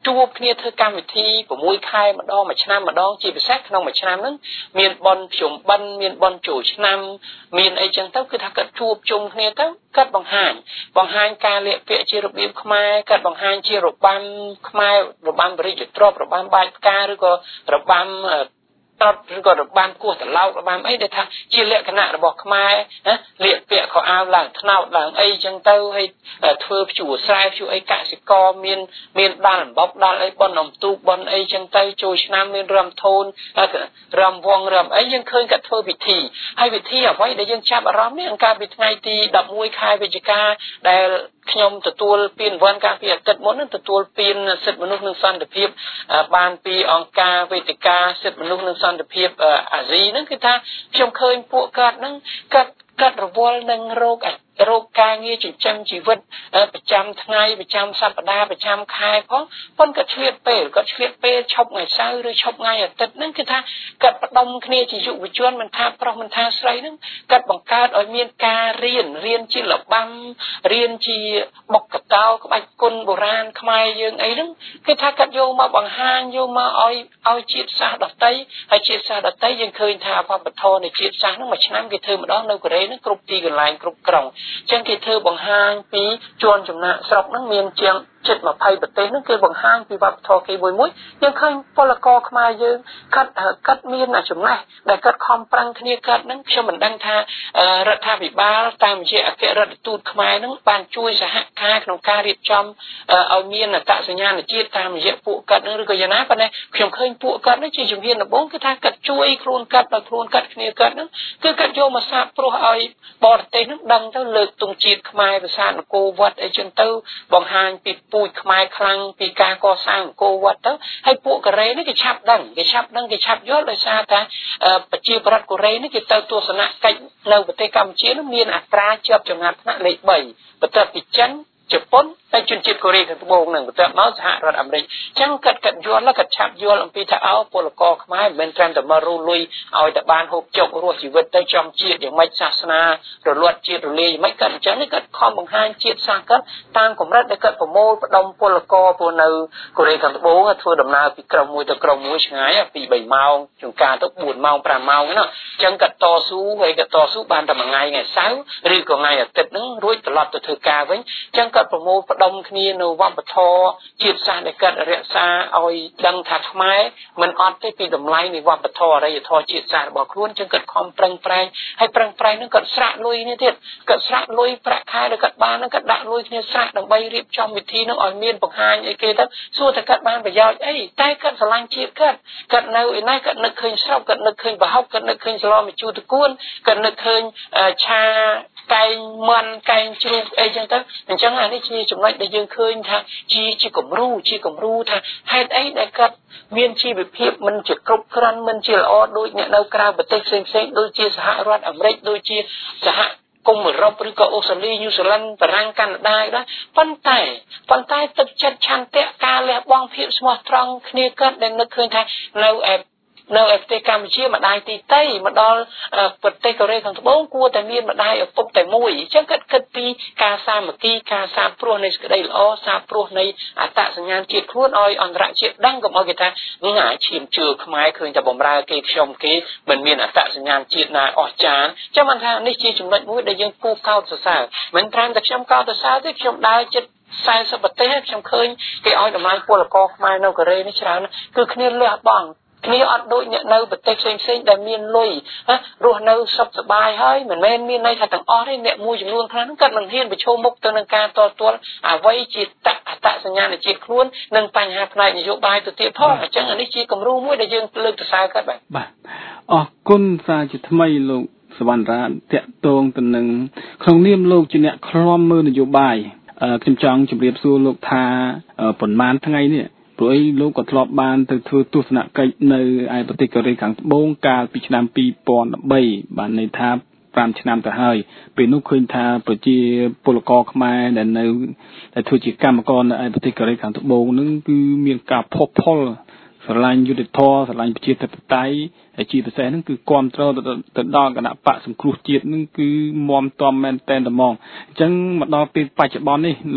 ជួបគ្នាធ្វើកម្មវិធីប្រមូលខែម្ដងមួយឆ្នាំម្ដងជាពិសេសក្នុងមួយឆ្នាំហ្នឹងមានបន់ភ្ជុំបិណ្ឌមានបន់ចូលឆ្នាំមានអីចឹងទៅគឺថាគាត់ជួបជុំគ្នាទៅគាត់បង្ហាញបង្ហាញការលាកពាក្យជារបៀបខ្មែរគាត់បង្ហាញជារបាំខ្មែររបាំបរិយាទ្រព្យរបាំបាច់ផ្កាឬក៏របាំតតឬក៏របាំគោះត្រឡោករបាំអីដែលថាជាលក្ខណៈរបស់ខ្មែរណាលាកពាក្យខោអាវឡើងថ្នោតឡើងអីចឹងទៅហើយធ្វើភ្ជួរស្រែភ្ជួរអីកសិករមានមានដាល់អំបុកដាល់អីបន់អំទូកបន់អីចឹងទៅចូលឆ្នាំមានរំធូនរំវងរំអីយើងឃើញគាត់ធ្វើពិធីហើយពិធីអ្វីដែលយើងចាប់អារម្មណ៍នេះអង្គការពីថ្ងៃទីដប់មួយខែវិច្ឆិកាដែលខ្ញុំទទួលពានរង្វាន់ការពីអាទិត្យមុននឹងទទួលពានសិទ្ធិមនុស្សនិងសន្តិភាពបានពីអង្គការវេទិកាសិទ្ធិមនុស្សនិងសន្តិភាពអាស៊ីហ្នឹងគឺថាខ្ញុំឃើញពួកគាត់ហ្នឹងគាត់គាត់រវល់នឹងរោគរោគការងារចិញ្ចឹមជីវិតប្រចាំថ្ងៃប្រចាំសប្តាហ៍ប្រចាំខែផងប៉ុន្តែគាត់ឆ្លៀតពេលគាត់ឆ្លៀតពេលឈប់ថ្ងៃសៅរ៍ឬឈប់ថ្ងៃអាទិត្យហ្នឹងគឺថាគាត់បដុំគ្នាជាយុវជនមិនថាប្រុសមិនថាស្រីហ្នឹងគាត់បង្កើតឲ្យមានការរៀនរៀនជាលបាំរៀនជាបុកកតោក្បាច់គុណបុរាណខ្មែរយើងអីហ្នឹងគឺថាគាត់យកមកបង្ហាញយកមកឲ្យឲ្យជាតិសាសន៍ដទៃហើយជាតិសាសន៍ដទៃយើងឃើញថាវប្បធម៌នៃជាតិសាសន៍ហ្នឹងមួយឆ្នាំគេធ្វើម្ដងនៅកូរ៉េហ្នឹងគ្រប់ទីកន្លែងគ្រប់ក្រុងចឹងគេធ្វើបង្ហាញពីជួនចំណាក់ស្រុកហ្នឹងមានជាងជិតยี่สิบប្រទេសហ្នឹងគេបង្ហាញពីវប្បធម៌គេមួយមួយយើងឃើញពលករខ្មែរយើងកាត់កាត់មានចំណេះដែលកាត់ខំប្រឹងគ្នាកាត់ហ្នឹងខ្ញុំមិនដឹងថារដ្ឋាភិបាលតាមរយៈអគ្គរដ្ឋទូតខ្មែរហ្នឹងបានជួយសហការក្នុងការរៀបចំឲ្យមានអត្តសញ្ញាណជាតិតាមរយៈពួកកាត់ហ្នឹងឬក៏យ៉ាងណាប៉ុន្តែខ្ញុំឃើញពួកកាត់ហ្នឹងជាជំហានដំបូងគឺថាកាត់ជួយខ្លួនកាត់ដល់ខ្លួនកាត់គ្នាកាត់ហ្នឹងគឺកាត់យកមកសាបព្រោះឲ្យបរទេសហ្នឹងដឹងទៅលើកទង់ជាតិខ្មែរភាសាអង្គរវត្តអីចឹងទៅបង្ហាញពីពូជខ្មែរខ្លាំងពីការកសាងអង្គរវត្តទៅហើយពួកកូរ៉េនេះគេឆាប់ដឹងគេឆាប់ដឹងគេឆាប់យល់ដោយសារថាប្រជាប្រដ្ឋកូរ៉េនេះគេទៅទស្សនកិច្ចនៅប្រទេសកម្ពុជានោះមានអត្រាជាប់ចំណាត់ថ្នាក់លេខបីបន្ទាប់ពីចិនជប៉ុនហើយជនជាតិកូរ៉េខាងត្បូងហ្នឹងបន្ទាប់មកសហរដ្ឋអាមេរិកអញ្ចឹងកាត់កាត់យល់แล้วកាត់ឆាប់យល់អំពីថាអោពលករខ្មែរមិនមែនត្រឹមតែមករូលុយឲ្យតែបានហូបចុករស់ជីវិតទៅចំជាតិយ៉ាងម៉េចសាសនារលត់ជាតិរលាយយ៉ាងម៉េចកាត់អញ្ចឹងកាត់ខំបង្ហាញជាតិសាសន៍កាត់តាមកម្រិតដែលកាត់ប្រមូលផ្ដុំពលករព្រោះនៅកូរ៉េខាងត្បូងធ្វើដំណើរពីក្រុងមួយទៅក្រុងមួយឆ្ងាយពីបីម៉ោងជួនកាលទៅបួនម៉ោងប្រាំម៉ោងណាអញ្ចឹងកាត់តស៊ូហើយកាត់តស៊ូបានតែមួយថ្ងៃថ្ងៃសៅរ៍ឬក៏ថ្ងៃអាទិត្យហ្នឹងរួចត្រឡប់ទៅធ្វើការវិញអញ្ចឹងកាត់ប្រមូលផ្ដុំគ្នានៅវប្បធម៌ជាតិសាសន៍ដែលកាត់រក្សាឲ្យដឹងថាខ្មែរមិនអត់ទេពីតម្លៃនៃវប្បធម៌អរិយធម៌ជាតិសាសន៍របស់ខ្លួនចឹងកាត់ខំប្រឹងប្រែងហើយប្រឹងប្រែងហ្នឹងកាត់ស្រាក់លុយនេះទៀតកាត់ស្រាក់លុយប្រាក់ខែដែលកាត់បានហ្នឹងកាត់ដាក់លុយគ្នាស្រាក់ដើម្បីរៀបចំវិធីហ្នឹងឲ្យមានបង្ហាញអីគេទៅសួរថាកាត់បានប្រយោជន៍អីតែកាត់ស្រឡាញ់ជាតិកាត់កាត់នៅឯណាកាត់នឹកឃើញស្រុកកាត់នឹកឃើញប្រហុកកាត់នឹកឃើញស្លម្ជូរតកួនកាត់នឹកឃើញឆាកែងមាន់កែងជ្រូកអីចឹងទៅអញ្ចឹងអានេះជាចំណុចដែលយើងឃើញថាជាជាគំរូជាគំរូថាហេតុអីដែលគាត់មានជីវភាពមិនជាគ្រប់គ្រាន់មិនជាល្អដូចអ្នកនៅក្រៅប្រទេសផ្សេងផ្សេងដូចជាសហរដ្ឋអាមេរិកដូចជាសហគមន៍អឺរ៉ុបឬក៏អូស្ត្រាលីញូហ្សេឡង់បារាំងកាណាដាដែរប៉ុន្តែប៉ុន្តែទឹកចិត្តឆន្ទៈការលះបង់ភាពស្មោះត្រង់គ្នាគាត់ដែលនឹកឃើញថានៅឯនៅឯប្រទេសកម្ពុជាម្ដាយទីតីមកដល់ប្រទេសកូរ៉េខាងត្បូងគួរតែមានម្ដាយឪពុកតែមួយអញ្ចឹងគាត់គិតពីការសាមគ្គីការសាបព្រោះនៃសេចក្តីល្អសាបព្រោះនៃអត្តសញ្ញាណជាតិខ្លួនឲ្យអន្តរជាតិដឹងកុំឲ្យគេថាងាឈាមជឿខ្មែរឃើញតែបំរើគេខ្ញុំគេមិនមានអត្តសញ្ញាណជាតិណាអស្ចារ្យចឹងមិនថានេះជាចំណុចមួយដែលយើងគូកោតសរសើរមិនត្រឹមតែខ្ញុំកោតសរសើរទេខ្ញុំដើរចិត្ត40ប្រទេសខ្ញុំឃើញគេឲ្យតម្លៃពលករខ្មែរនៅកូរ៉េនេះច្រើនគឺគ្នាលះបង់គ្នាអត់ដូចអ្នកនៅប្រទេសផ្សេងផ្សេងដែលមានលុយរស់នៅសុខសប្បាយហើយមិនមែនមានន័យថាទាំងអស់ទេអ្នកមួយចំនួនខ្លះហ្នឹងគាត់មិនហ៊ានប្រឈមមុខទៅនឹងការតទាល់អ្វីជាតអត្តសញ្ញាណជាតិខ្លួននិងបញ្ហាផ្នែកនយោបាយទៅទៀតផងអញ្ចឹងអានេះជាគំរូមួយដែលយើងលើកទៅសើគាត់បាទបាទអរគុណសារជាថ្មីលោកសវណ្ណរាតកតងទៅនឹងក្នុងនាមលោកជាអ្នកឃ្លាំមើលនយោបាយខ្ញុំចង់ជម្រាបសួរលោកថាប៉ុន្មានថ្ងៃនេះព្រោះអីលោកក៏ធ្លាប់បានទៅធ្វើទស្សនកិច្ចនៅឯប្រទេសកូរ៉េខាងត្បូងកាលពីឆ្នាំពីរពាន់ដប់បីបានន័យថាប្រាំឆ្នាំទៅហើយពេលនោះឃើញថាប្រជាពលករខ្មែរដែលនៅដែលធ្វើជាកម្មករនៅឯប្រទេសកូរ៉េខាងត្បូងនឹងគឺមានការផុសផុលស្រឡាញ់យុត្តិធម៌ស្រឡាញ់ប្រជាធិបតេយ្យហើយជាពិសេសហ្នឹងគឺគាំទ្រទៅដល់គណៈបកសង្គ្រោះជាតិហ្នឹងគឺមាំទាំមែនតែនតែហ្មងអញ្ចឹងមកដល់ពេលបច្ចុប្បន្ននេះលោក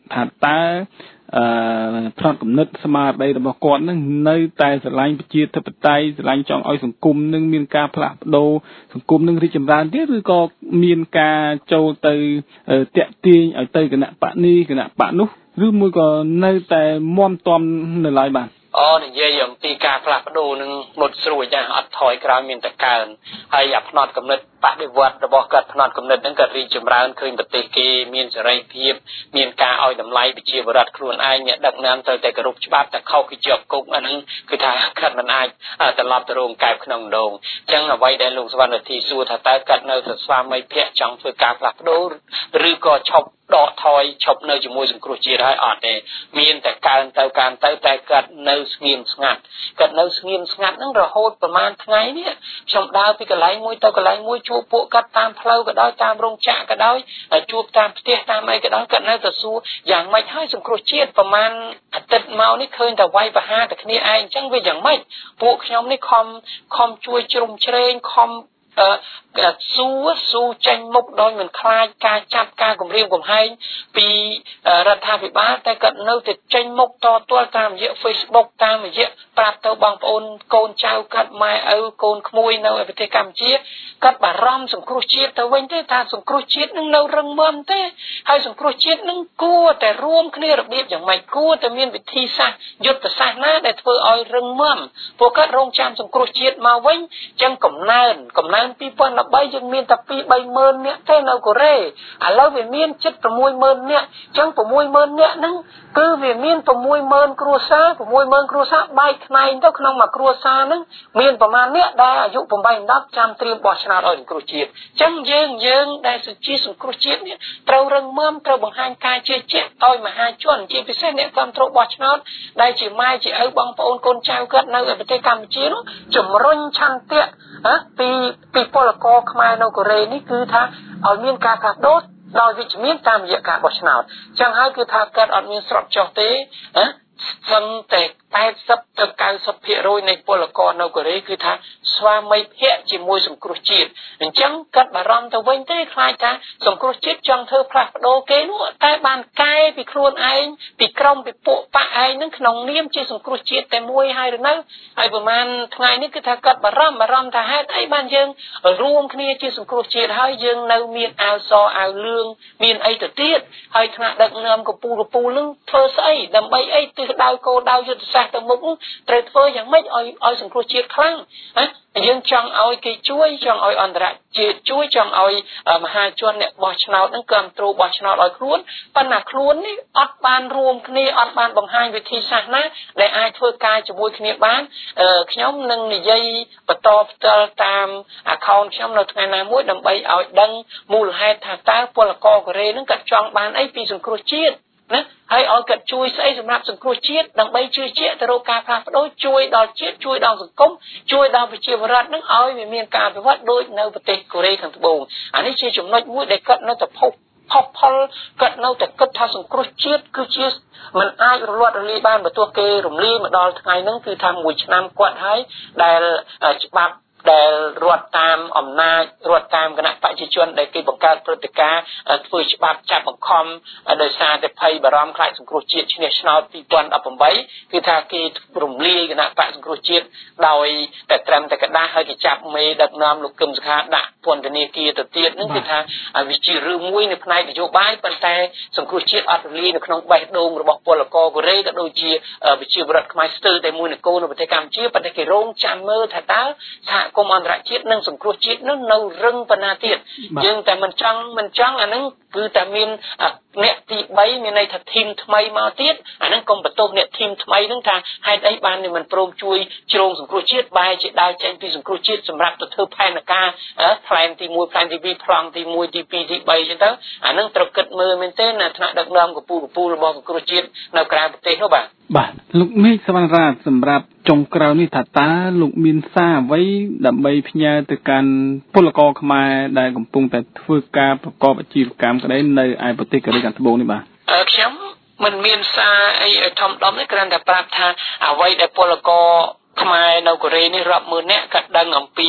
ថាតើអឺផ្នត់គំនិតស្មារតីរបស់គាត់នឹងនៅតែស្រឡាញ់ប្រជាធិបតេយ្យស្រឡាញ់ចង់ឲ្យសង្គមនឹងមានការផ្លាស់ប្ដូរសង្គមនឹងរីកចម្រើនទៀតឬក៏មានការចូលទៅតាក់ទាញឲ្យទៅគណៈបកនេះគណៈបកនោះឬមួយក៏នៅតែមាំទាំនៅឡើយបាទអូនិយាយអំពីការផ្លាស់ប្ដូរនឹងមុតស្រួយចាអត់ថយក្រោយមានតែកើនហើយអាផ្នត់កំណត់បដិវត្តរបស់គាត់ផ្នត់កំណត់ហ្នឹងគាត់រីកចម្រើនឃើញប្រទេសគេមានសេរីភាពមានការឲ្យតម្លៃប្រជាពលរដ្ឋខ្លួនឯងអ្នកដឹកនាំត្រូវតែគោរពច្បាប់តែខុសគឺជាប់គុកអាហ្នឹងគឺថាគាត់មិនអាចត្រឡប់ទៅរងកែបក្នុងដងអញ្ចឹងអ្វីដែលលោកសវណ្ណធីសួរថាតើគាត់នៅទៅស្វាមីភក្តិចង់ធ្វើការផ្លាស់ប្ដូរឬក៏ឈប់ដកថយឈប់នៅជាមួយសង្គ្រោះជាតិហើយអត់ទេមានតែកើនទៅកើនទៅតែគាត់នៅស្ងៀមស្ងាត់គាត់នៅស្ងៀមស្ងាត់ហ្នឹងរហូតប្រហែលថ្ងៃនេះខ្ញុំដើរពីកន្លែងមួយទៅកន្លែងមួយជួបពួកគាត់តាមផ្លូវក៏ដោយតាមរោងចក្រក៏ដោយជួបតាមផ្ទះតាមអីក៏ដោយគាត់នៅតែសួរយ៉ាងម៉េចហើយសង្គ្រោះជាតិប្រហែលអាទិត្យមកនេះឃើញតែវាយប្រហារតែគ្នាឯងអញ្ចឹងវាយ៉ាងម៉េចពួកខ្ញុំនេះខំខំជួយជ្រុំជ្រែងខំអឺស៊ូស៊ូចេញមុខដោយមិនខ្លាចការចាប់ការគំរាមកំហែងពីរដ្ឋាភិបាលតែគាត់នៅតែចេញមុខតទល់តាមរយៈ Facebook តាមរយៈប្រាប់ទៅបងប្អូនកូនចៅគាត់ម៉ែឪកូនក្មួយនៅប្រទេសកម្ពុជាគាត់បារម្ភសង្គ្រោះជាតិទៅវិញទេថាសង្គ្រោះជាតិនឹងនៅរឹងមាំទេហើយសង្គ្រោះជាតិនឹងគួរតែរួមគ្នារបៀបយ៉ាងម៉េចគួរតែមានវិធីសាស្ត្រយុទ្ធសាស្ត្រណាដែលធ្វើឲ្យរឹងមាំពួកគាត់រងចាំសង្គ្រោះជាតិមកវិញចឹងកំណើនកំណើនពីរពាន់ដប់បីយើងមានតែពីរបីម៉ឺននាក់ទេនៅកូរ៉េឥឡូវវាមានជិត៦ម៉ឺននាក់ចឹង៦ម៉ឺននាក់ហ្នឹងគឺវាមាន៦ម៉ឺនគ្រួសារ៦ម៉ឺនគ្រួសារបែកខ្នែងទៅក្នុងមួយគ្រួសារហ្នឹងមានប្រមាណអ្នកដែលអាយុ8 10ចាំត្រៀមបោះឆ្នោតឲ្យសង្គ្រោះជាតិចឹងយើងយើងដែលជាសង្គ្រោះជាតិនេះត្រូវរឹងមាំត្រូវបង្ហាញការជឿជាក់ឲ្យមហាជនជាពិសេសអ្នកគ្រប់គ្រងបោះឆ្នោតដែលជាម៉ែជាឪបងប្អូនកូនចៅគាត់នៅប្រទេសកម្ពុជានោះជំរុញឆន្ទៈពីពីពលករខ្មែរនៅកូរ៉េនេះគឺថាឲ្យមានការផ្លាស់ប្ដូរដោយវិជ្ជមានតាមរយៈការបោះឆ្នោតចឹងហើយគឺថាគាត់អត់មានស្រុតចុះទេណាសឹងតែแปดสิบទៅเก้าสิบភាគរយនៃពលករនៅកូរ៉េគឺថាស្វាមីភក្តិជាមួយសង្គ្រោះជាតិអញ្ចឹងគាត់បារម្ភទៅវិញទេខ្លាចថាសង្គ្រោះជាតិចង់ធ្វើផ្លាស់ប្ដូរគេនោះតែបានកែពីខ្លួនឯងពីក្រុមពីពួកប៉ាឯងនឹងក្នុងនាមជាសង្គ្រោះជាតិតែមួយហើយឬនៅហើយប្រហែលថ្ងៃនេះគឺថាគាត់បារម្ភបារម្ភថាហេតុអីបានយើងរួមគ្នាជាសង្គ្រោះជាតិហើយយើងនៅមានអាវសអាវលឿងមានអីទៅទៀតហើយថ្នាក់ដឹកនាំកម្ពុជាពូនឹងធ្វើស្អីដើម្បីអីទិសដៅគោលដៅយុទ្ធសាស្ត្រទៅមុខត្រូវធ្វើយ៉ាងម៉េចឲ្យឲ្យសង្គ្រោះជាតិខ្លាំងណាយើងចង់ឲ្យគេជួយចង់ឲ្យអន្តរជាតិជួយចង់ឲ្យមហាជនអ្នកបោះឆ្នោតនឹងគ្រប់គ្រងបោះឆ្នោតឲ្យខ្លួនប៉ុន្តែខ្លួននេះអត់បានរួមគ្នាអត់បានបង្ហាញវិធីសាស្ត្រណាដែលអាចធ្វើការជាមួយគ្នាបានខ្ញុំនឹងនិយាយបន្តផ្ទាល់តាម account ខ្ញុំនៅថ្ងៃណាមួយដើម្បីឲ្យដឹងមូលហេតុថាតើពលករកូរ៉េនឹងគាត់ចង់បានអីពីសង្គ្រោះជាតិណាហើយឲ្យគាត់ជួយស្អីសម្រាប់សង្គ្រោះជាតិដើម្បីជឿជាក់ទៅរកការផ្លាស់ប្ដូរជួយដល់ជាតិជួយដល់សង្គមជួយដល់ប្រជាពលរដ្ឋនឹងឲ្យវាមានការអភិវឌ្ឍដូចនៅប្រទេសកូរ៉េខាងត្បូងអានេះជាចំណុចមួយដែលគាត់នៅតែផុសផុសផលគាត់នៅតែគិតថាសង្គ្រោះជាតិគឺជាមិនអាចរលត់រលាយបានបើទោះគេរំលាយមកដល់ថ្ងៃហ្នឹងគឺថាមួយឆ្នាំគាត់ហើយដែលច្បាប់ដែលរត់តាមអំណាចរត់តាមគណៈបព្វជិជនដែលគេបង្កើតព្រឹត្តិការណ៍ធ្វើច្បាប់ចាប់បង្ខំដោយសារតែភ័យបារម្ភខ្លាចសង្គ្រោះជាតិឈ្នះឆ្នោតពីរពាន់ដប់ប្រាំគឺថាគេរំលាយគណៈបព្វសង្គ្រោះជាតិដោយតែត្រឹមតែกระดาษហើយគេចាប់មេដឹកនាំលោកកឹមសុខាដាក់ពន្ធនាគារទៅទៀតហ្នឹងគឺថាវាជារឿងមួយនៅផ្នែកនយោបាយប៉ុន្តែសង្គ្រោះជាតិអត់រលាយនៅក្នុងបេះដូងរបស់ពលករកូរ៉េក៏ដូចជាប្រជាពលរដ្ឋខ្មែរស្ទើរតែមួយនគរនៅប្រទេសកម្ពុជាប៉ុន្តែគេរងចាំមើលថាតើសហគមន៍អន្តរជាតិនិងសង្គ្រោះជាតិនោះនៅរឹងប៉ុណ្ណាទៀតយើងតែមិនចង់មិនចង់អាហ្នឹងគឺតែមានអ្នកទីបីមានន័យថាធីមថ្មីមកទៀតអាហ្នឹងកុំបន្ទោសអ្នកធីមថ្មីហ្នឹងថាហេតុអីបានមិនព្រមជួយជ្រោងសង្គ្រោះជាតិបែរជាដើរចេញពីសង្គ្រោះជាតិសម្រាប់ទៅធ្វើផែនការផ្លែនទីមួយផ្លែនទីពីរប្លង់ទីមួយទីពីរទីបីអញ្ចឹងទៅអាហ្នឹងត្រូវគិតមើលមែនទេណាថ្នាក់ដឹកនាំកម្ពុជាកម្ពុជារបស់សង្គ្រោះជាតិនៅក្រៅប្រទេសនោះបាទបាទលោកមេឃសវណ្ណរាជសម្រាប់ចុងក្រោយនេះថាតើលោកមានសារអ្វីដើម្បីផ្ញើទៅកាន់ពលករខ្មែរដែលកំពុងតែធ្វើការប្រកបអាជីវកម្មក្តីនៅឯប្រទេសកូរ៉េខាងត្បូងនេះបាទអឺខ្ញុំមិនមានសារអីធំដុំទេគ្រាន់តែប្រាប់ថាអ្វីដែលពលករខ្មែរនៅកូរ៉េនេះរាប់ម៉ឺននាក់ក៏ដឹងអំពី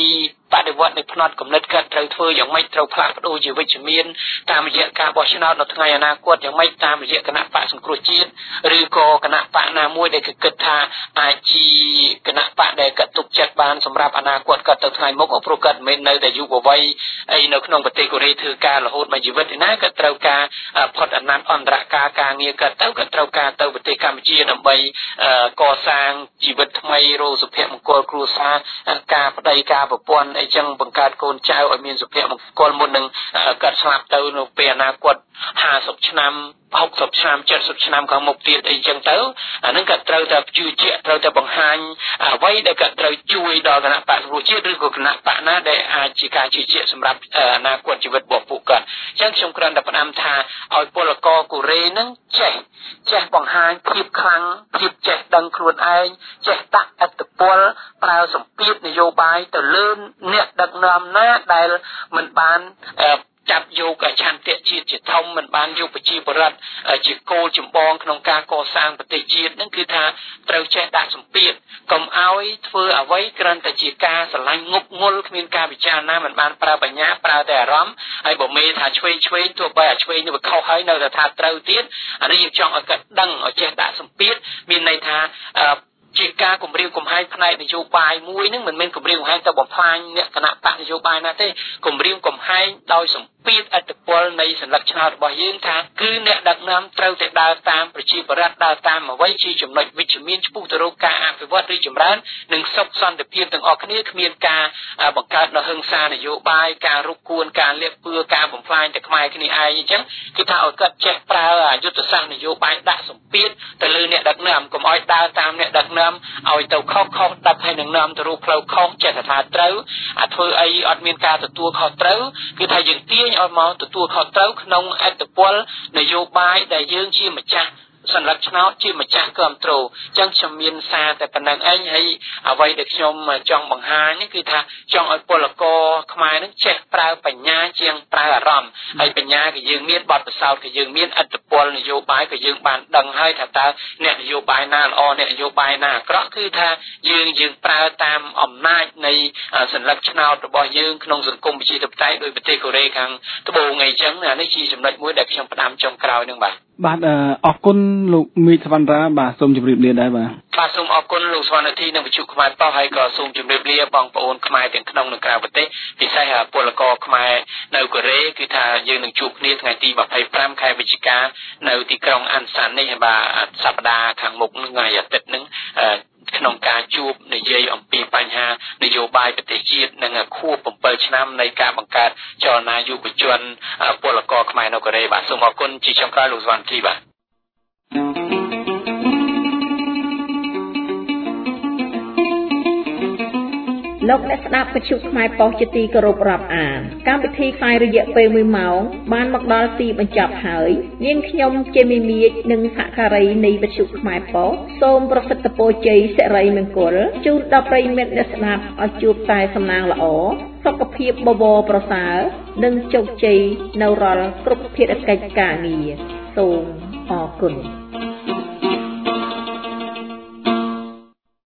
បដិវត្តនៃផ្នត់គំនិតកើតត្រូវធ្វើយ៉ាងម៉េចត្រូវផ្លាស់ប្ដូរជាវិជ្ជមានតាមរយៈការបោះឆ្នោតនៅថ្ងៃអនាគតយ៉ាងម៉េចតាមរយៈគណៈបកសង្គ្រោះជាតិឬក៏គណៈបកណាមួយដែលគិតថាអាចជាគណៈបកដែលគាត់ទុកចិត្តបានសម្រាប់អនាគតគាត់ទៅថ្ងៃមុខព្រោះគាត់មិនមែននៅតែយុវវ័យអីនៅក្នុងប្រទេសកូរ៉េធ្វើការរហូតមកជីវិតឯណាគាត់ត្រូវការផុតអាណត្តិអន្តរការការងារគាត់ទៅគាត់ត្រូវការទៅប្រទេសកម្ពុជាដើម្បីកសាងជីវិតថ្មីរកសុភមង្គលគ្រួសារការប្តីការប្រពន្ធអីចឹងបង្កើតកូនចៅឲ្យមានសុភមង្គលមុននឹងគាត់ស្លាប់ទៅនៅពេលអនាគតห้าสิบឆ្នាំหกสิบឆ្នាំเจ็ดสิบឆ្នាំខាងមុខទៀតអីចឹងទៅអានឹងក៏ត្រូវតែជឿជាក់ត្រូវតែបង្ហាញអ្វីដែលក៏ត្រូវជួយដល់គណៈបកសង្គ្រោះជាតិឬក៏គណៈបកណាដែលអាចជាការជឿជាក់សម្រាប់អនាគតជីវិតរបស់ពួកគាត់អញ្ចឹងខ្ញុំគ្រាន់តែផ្ដាំថាឲ្យពលករកូរ៉េនឹងចេះចេះបង្ហាញភាពខ្លាំងភាពចេះដឹងខ្លួនឯងចេះដាក់ឥទ្ធិពលប្រើសម្ពាធនយោបាយទៅលើអ្នកដឹកនាំណាដែលមិនបានចាប់យកឆន្ទៈជាតិជាធំមិនបានយកប្រជាពលរដ្ឋជាគោលចម្បងក្នុងការកសាងប្រទេសជាតិនឹងគឺថាត្រូវចេះដាក់សម្ពាធកុំឲ្យធ្វើអ្វីគ្រាន់តែជាការស្រឡាញ់ងប់ងល់គ្មានការពិចារណាមិនបានប្រើបញ្ញាប្រើតែអារម្មណ៍ហើយបើមេថាឆ្វេងឆ្វេងទោះបីអាឆ្វេងនេះវាខុសហើយនៅតែថាត្រូវទៀតអានេះយើងចង់ឲ្យគាត់ដឹងឲ្យចេះដាក់សម្ពាធមានន័យថាជាការគម្រាមកំហែងផ្នែកនយោបាយមួយនឹងមិនមែនគម្រាមកំហែងទៅបំផ្លាញលក្ខណៈបកនយោបាយណាទេគម្រាមកំហែងដោយសម្ពាធអត្តពលនៃសញ្ញាឆ្នោតរបស់យើងថាគឺអ្នកដឹកនាំត្រូវតែដើរតាមប្រជាពលរដ្ឋដើរតាមអ្វីជាចំណុចវិជ្ជមានឆ្ពោះទៅរកការអភិវឌ្ឍឬចម្រើននិងសុខសន្តិភាពទាំងអស់គ្នាគ្មានការបង្កើតនៅហិង្សានយោបាយការរុកគួនការលាបពឿការបំផ្លាញតែខ្មែរគ្នាឯងអញ្ចឹងគឺថាឲ្យគាត់ចេះប្រើយុទ្ធសាស្ត្រនយោបាយដាក់សម្ពាធទៅលើអ្នកដឹកនាំកុំឲ្យដើរតាមអ្នកដឹកនាំឲ្យទៅខុសខុសដាក់ឲ្យនឹងនាំទៅរកផ្លូវខុសចេះតែថាត្រូវអាធ្វើអីអត់មានការទទួលខុសត្រូវគឺថាយើងទាញឲ្យមកទទួលខុសត្រូវក្នុងអត្តពលនយោបាយដែលយើងជាម្ចាស់សញ្ញាឆ្នោតជាម្ចាស់គ្រប់គ្រងអញ្ចឹងខ្ញុំមានសារតែប៉ុណ្្នឹងឯងហើយអ្វីដែលខ្ញុំចង់បង្ហាញនេះគឺថាចង់ឲ្យពលករខ្មែរនឹងចេះប្រើបញ្ញាជាងប្រើអារម្មណ៍ហើយបញ្ញាគឺយើងមានបទពិសោធន៍គឺយើងមានអត្តពលនយោបាយក៏យើងបានដឹងហើយថាតើអ្នកនយោបាយណាល្អអ្នកនយោបាយណាអាក្រក់គឺថាយើងយើងប្រើតាមអំណាចនៃសញ្ញាឆ្នោតរបស់យើងក្នុងសង្គមប្រជាធិបតេយ្យដោយប្រទេសកូរ៉េខាងត្បូងអីចឹងអានេះជាចំណុចមួយដែលខ្ញុំផ្ដាំចុងក្រោយនឹងបាទបាទអរគុណលោកមីសវណ្ណរាបាទសូមជម្រាបលាដែរបាទបាទសូមអរគុណលោកសវណ្ណធីនិងវិទ្យុខ្មែរប៉ុស្តិ៍ហើយក៏សូមជម្រាបលាបងប្អូនខ្មែរទាំងក្នុងនិងក្រៅប្រទេសពិសេសពលករខ្មែរនៅកូរ៉េគឺថាយើងនឹងជួបគ្នាថ្ងៃទីยี่สิบห้าខែវិច្ឆិកានៅទីក្រុងអានសាននេះបាទសប្តាហ៍ខាងមុខថ្ងៃអាទិត្យនឹងក្នុងការជួបនិយាយអំពីបញ្ហានយោបាយប្រទេសជាតិនិងខួបsevenឆ្នាំនៃការបង្កើតចលនាយុវជនពលករខ្មែរនៅកូរ៉េបាទសូមអរគុណជាចុងក្រោយលោកសវណ្ណធីបាទលោកអ្នកស្ដាប់វិទ្យុខ្មែរប៉ុស្តិ៍ជាទីគោរពរាប់អានកម្មវិធីផ្សាយរយៈពេលoneម៉ោងបានមកដល់ទីបញ្ចប់ហើយនាងខ្ញុំជាមីមៀចនិងសហការីនៃវិទ្យុខ្មែរប៉ុស្តិ៍សូមប្រសិទ្ធពរជ័យសិរីមង្គលជូនដល់ប្រិយមិត្តអ្នកស្ដាប់ឲ្យជួបតែសំណាងល្អសុខភាពបបរប្រសើរនិងជោគជ័យនៅរាល់គ្រប់ភារកិច្ចការងារសូមអរគុណ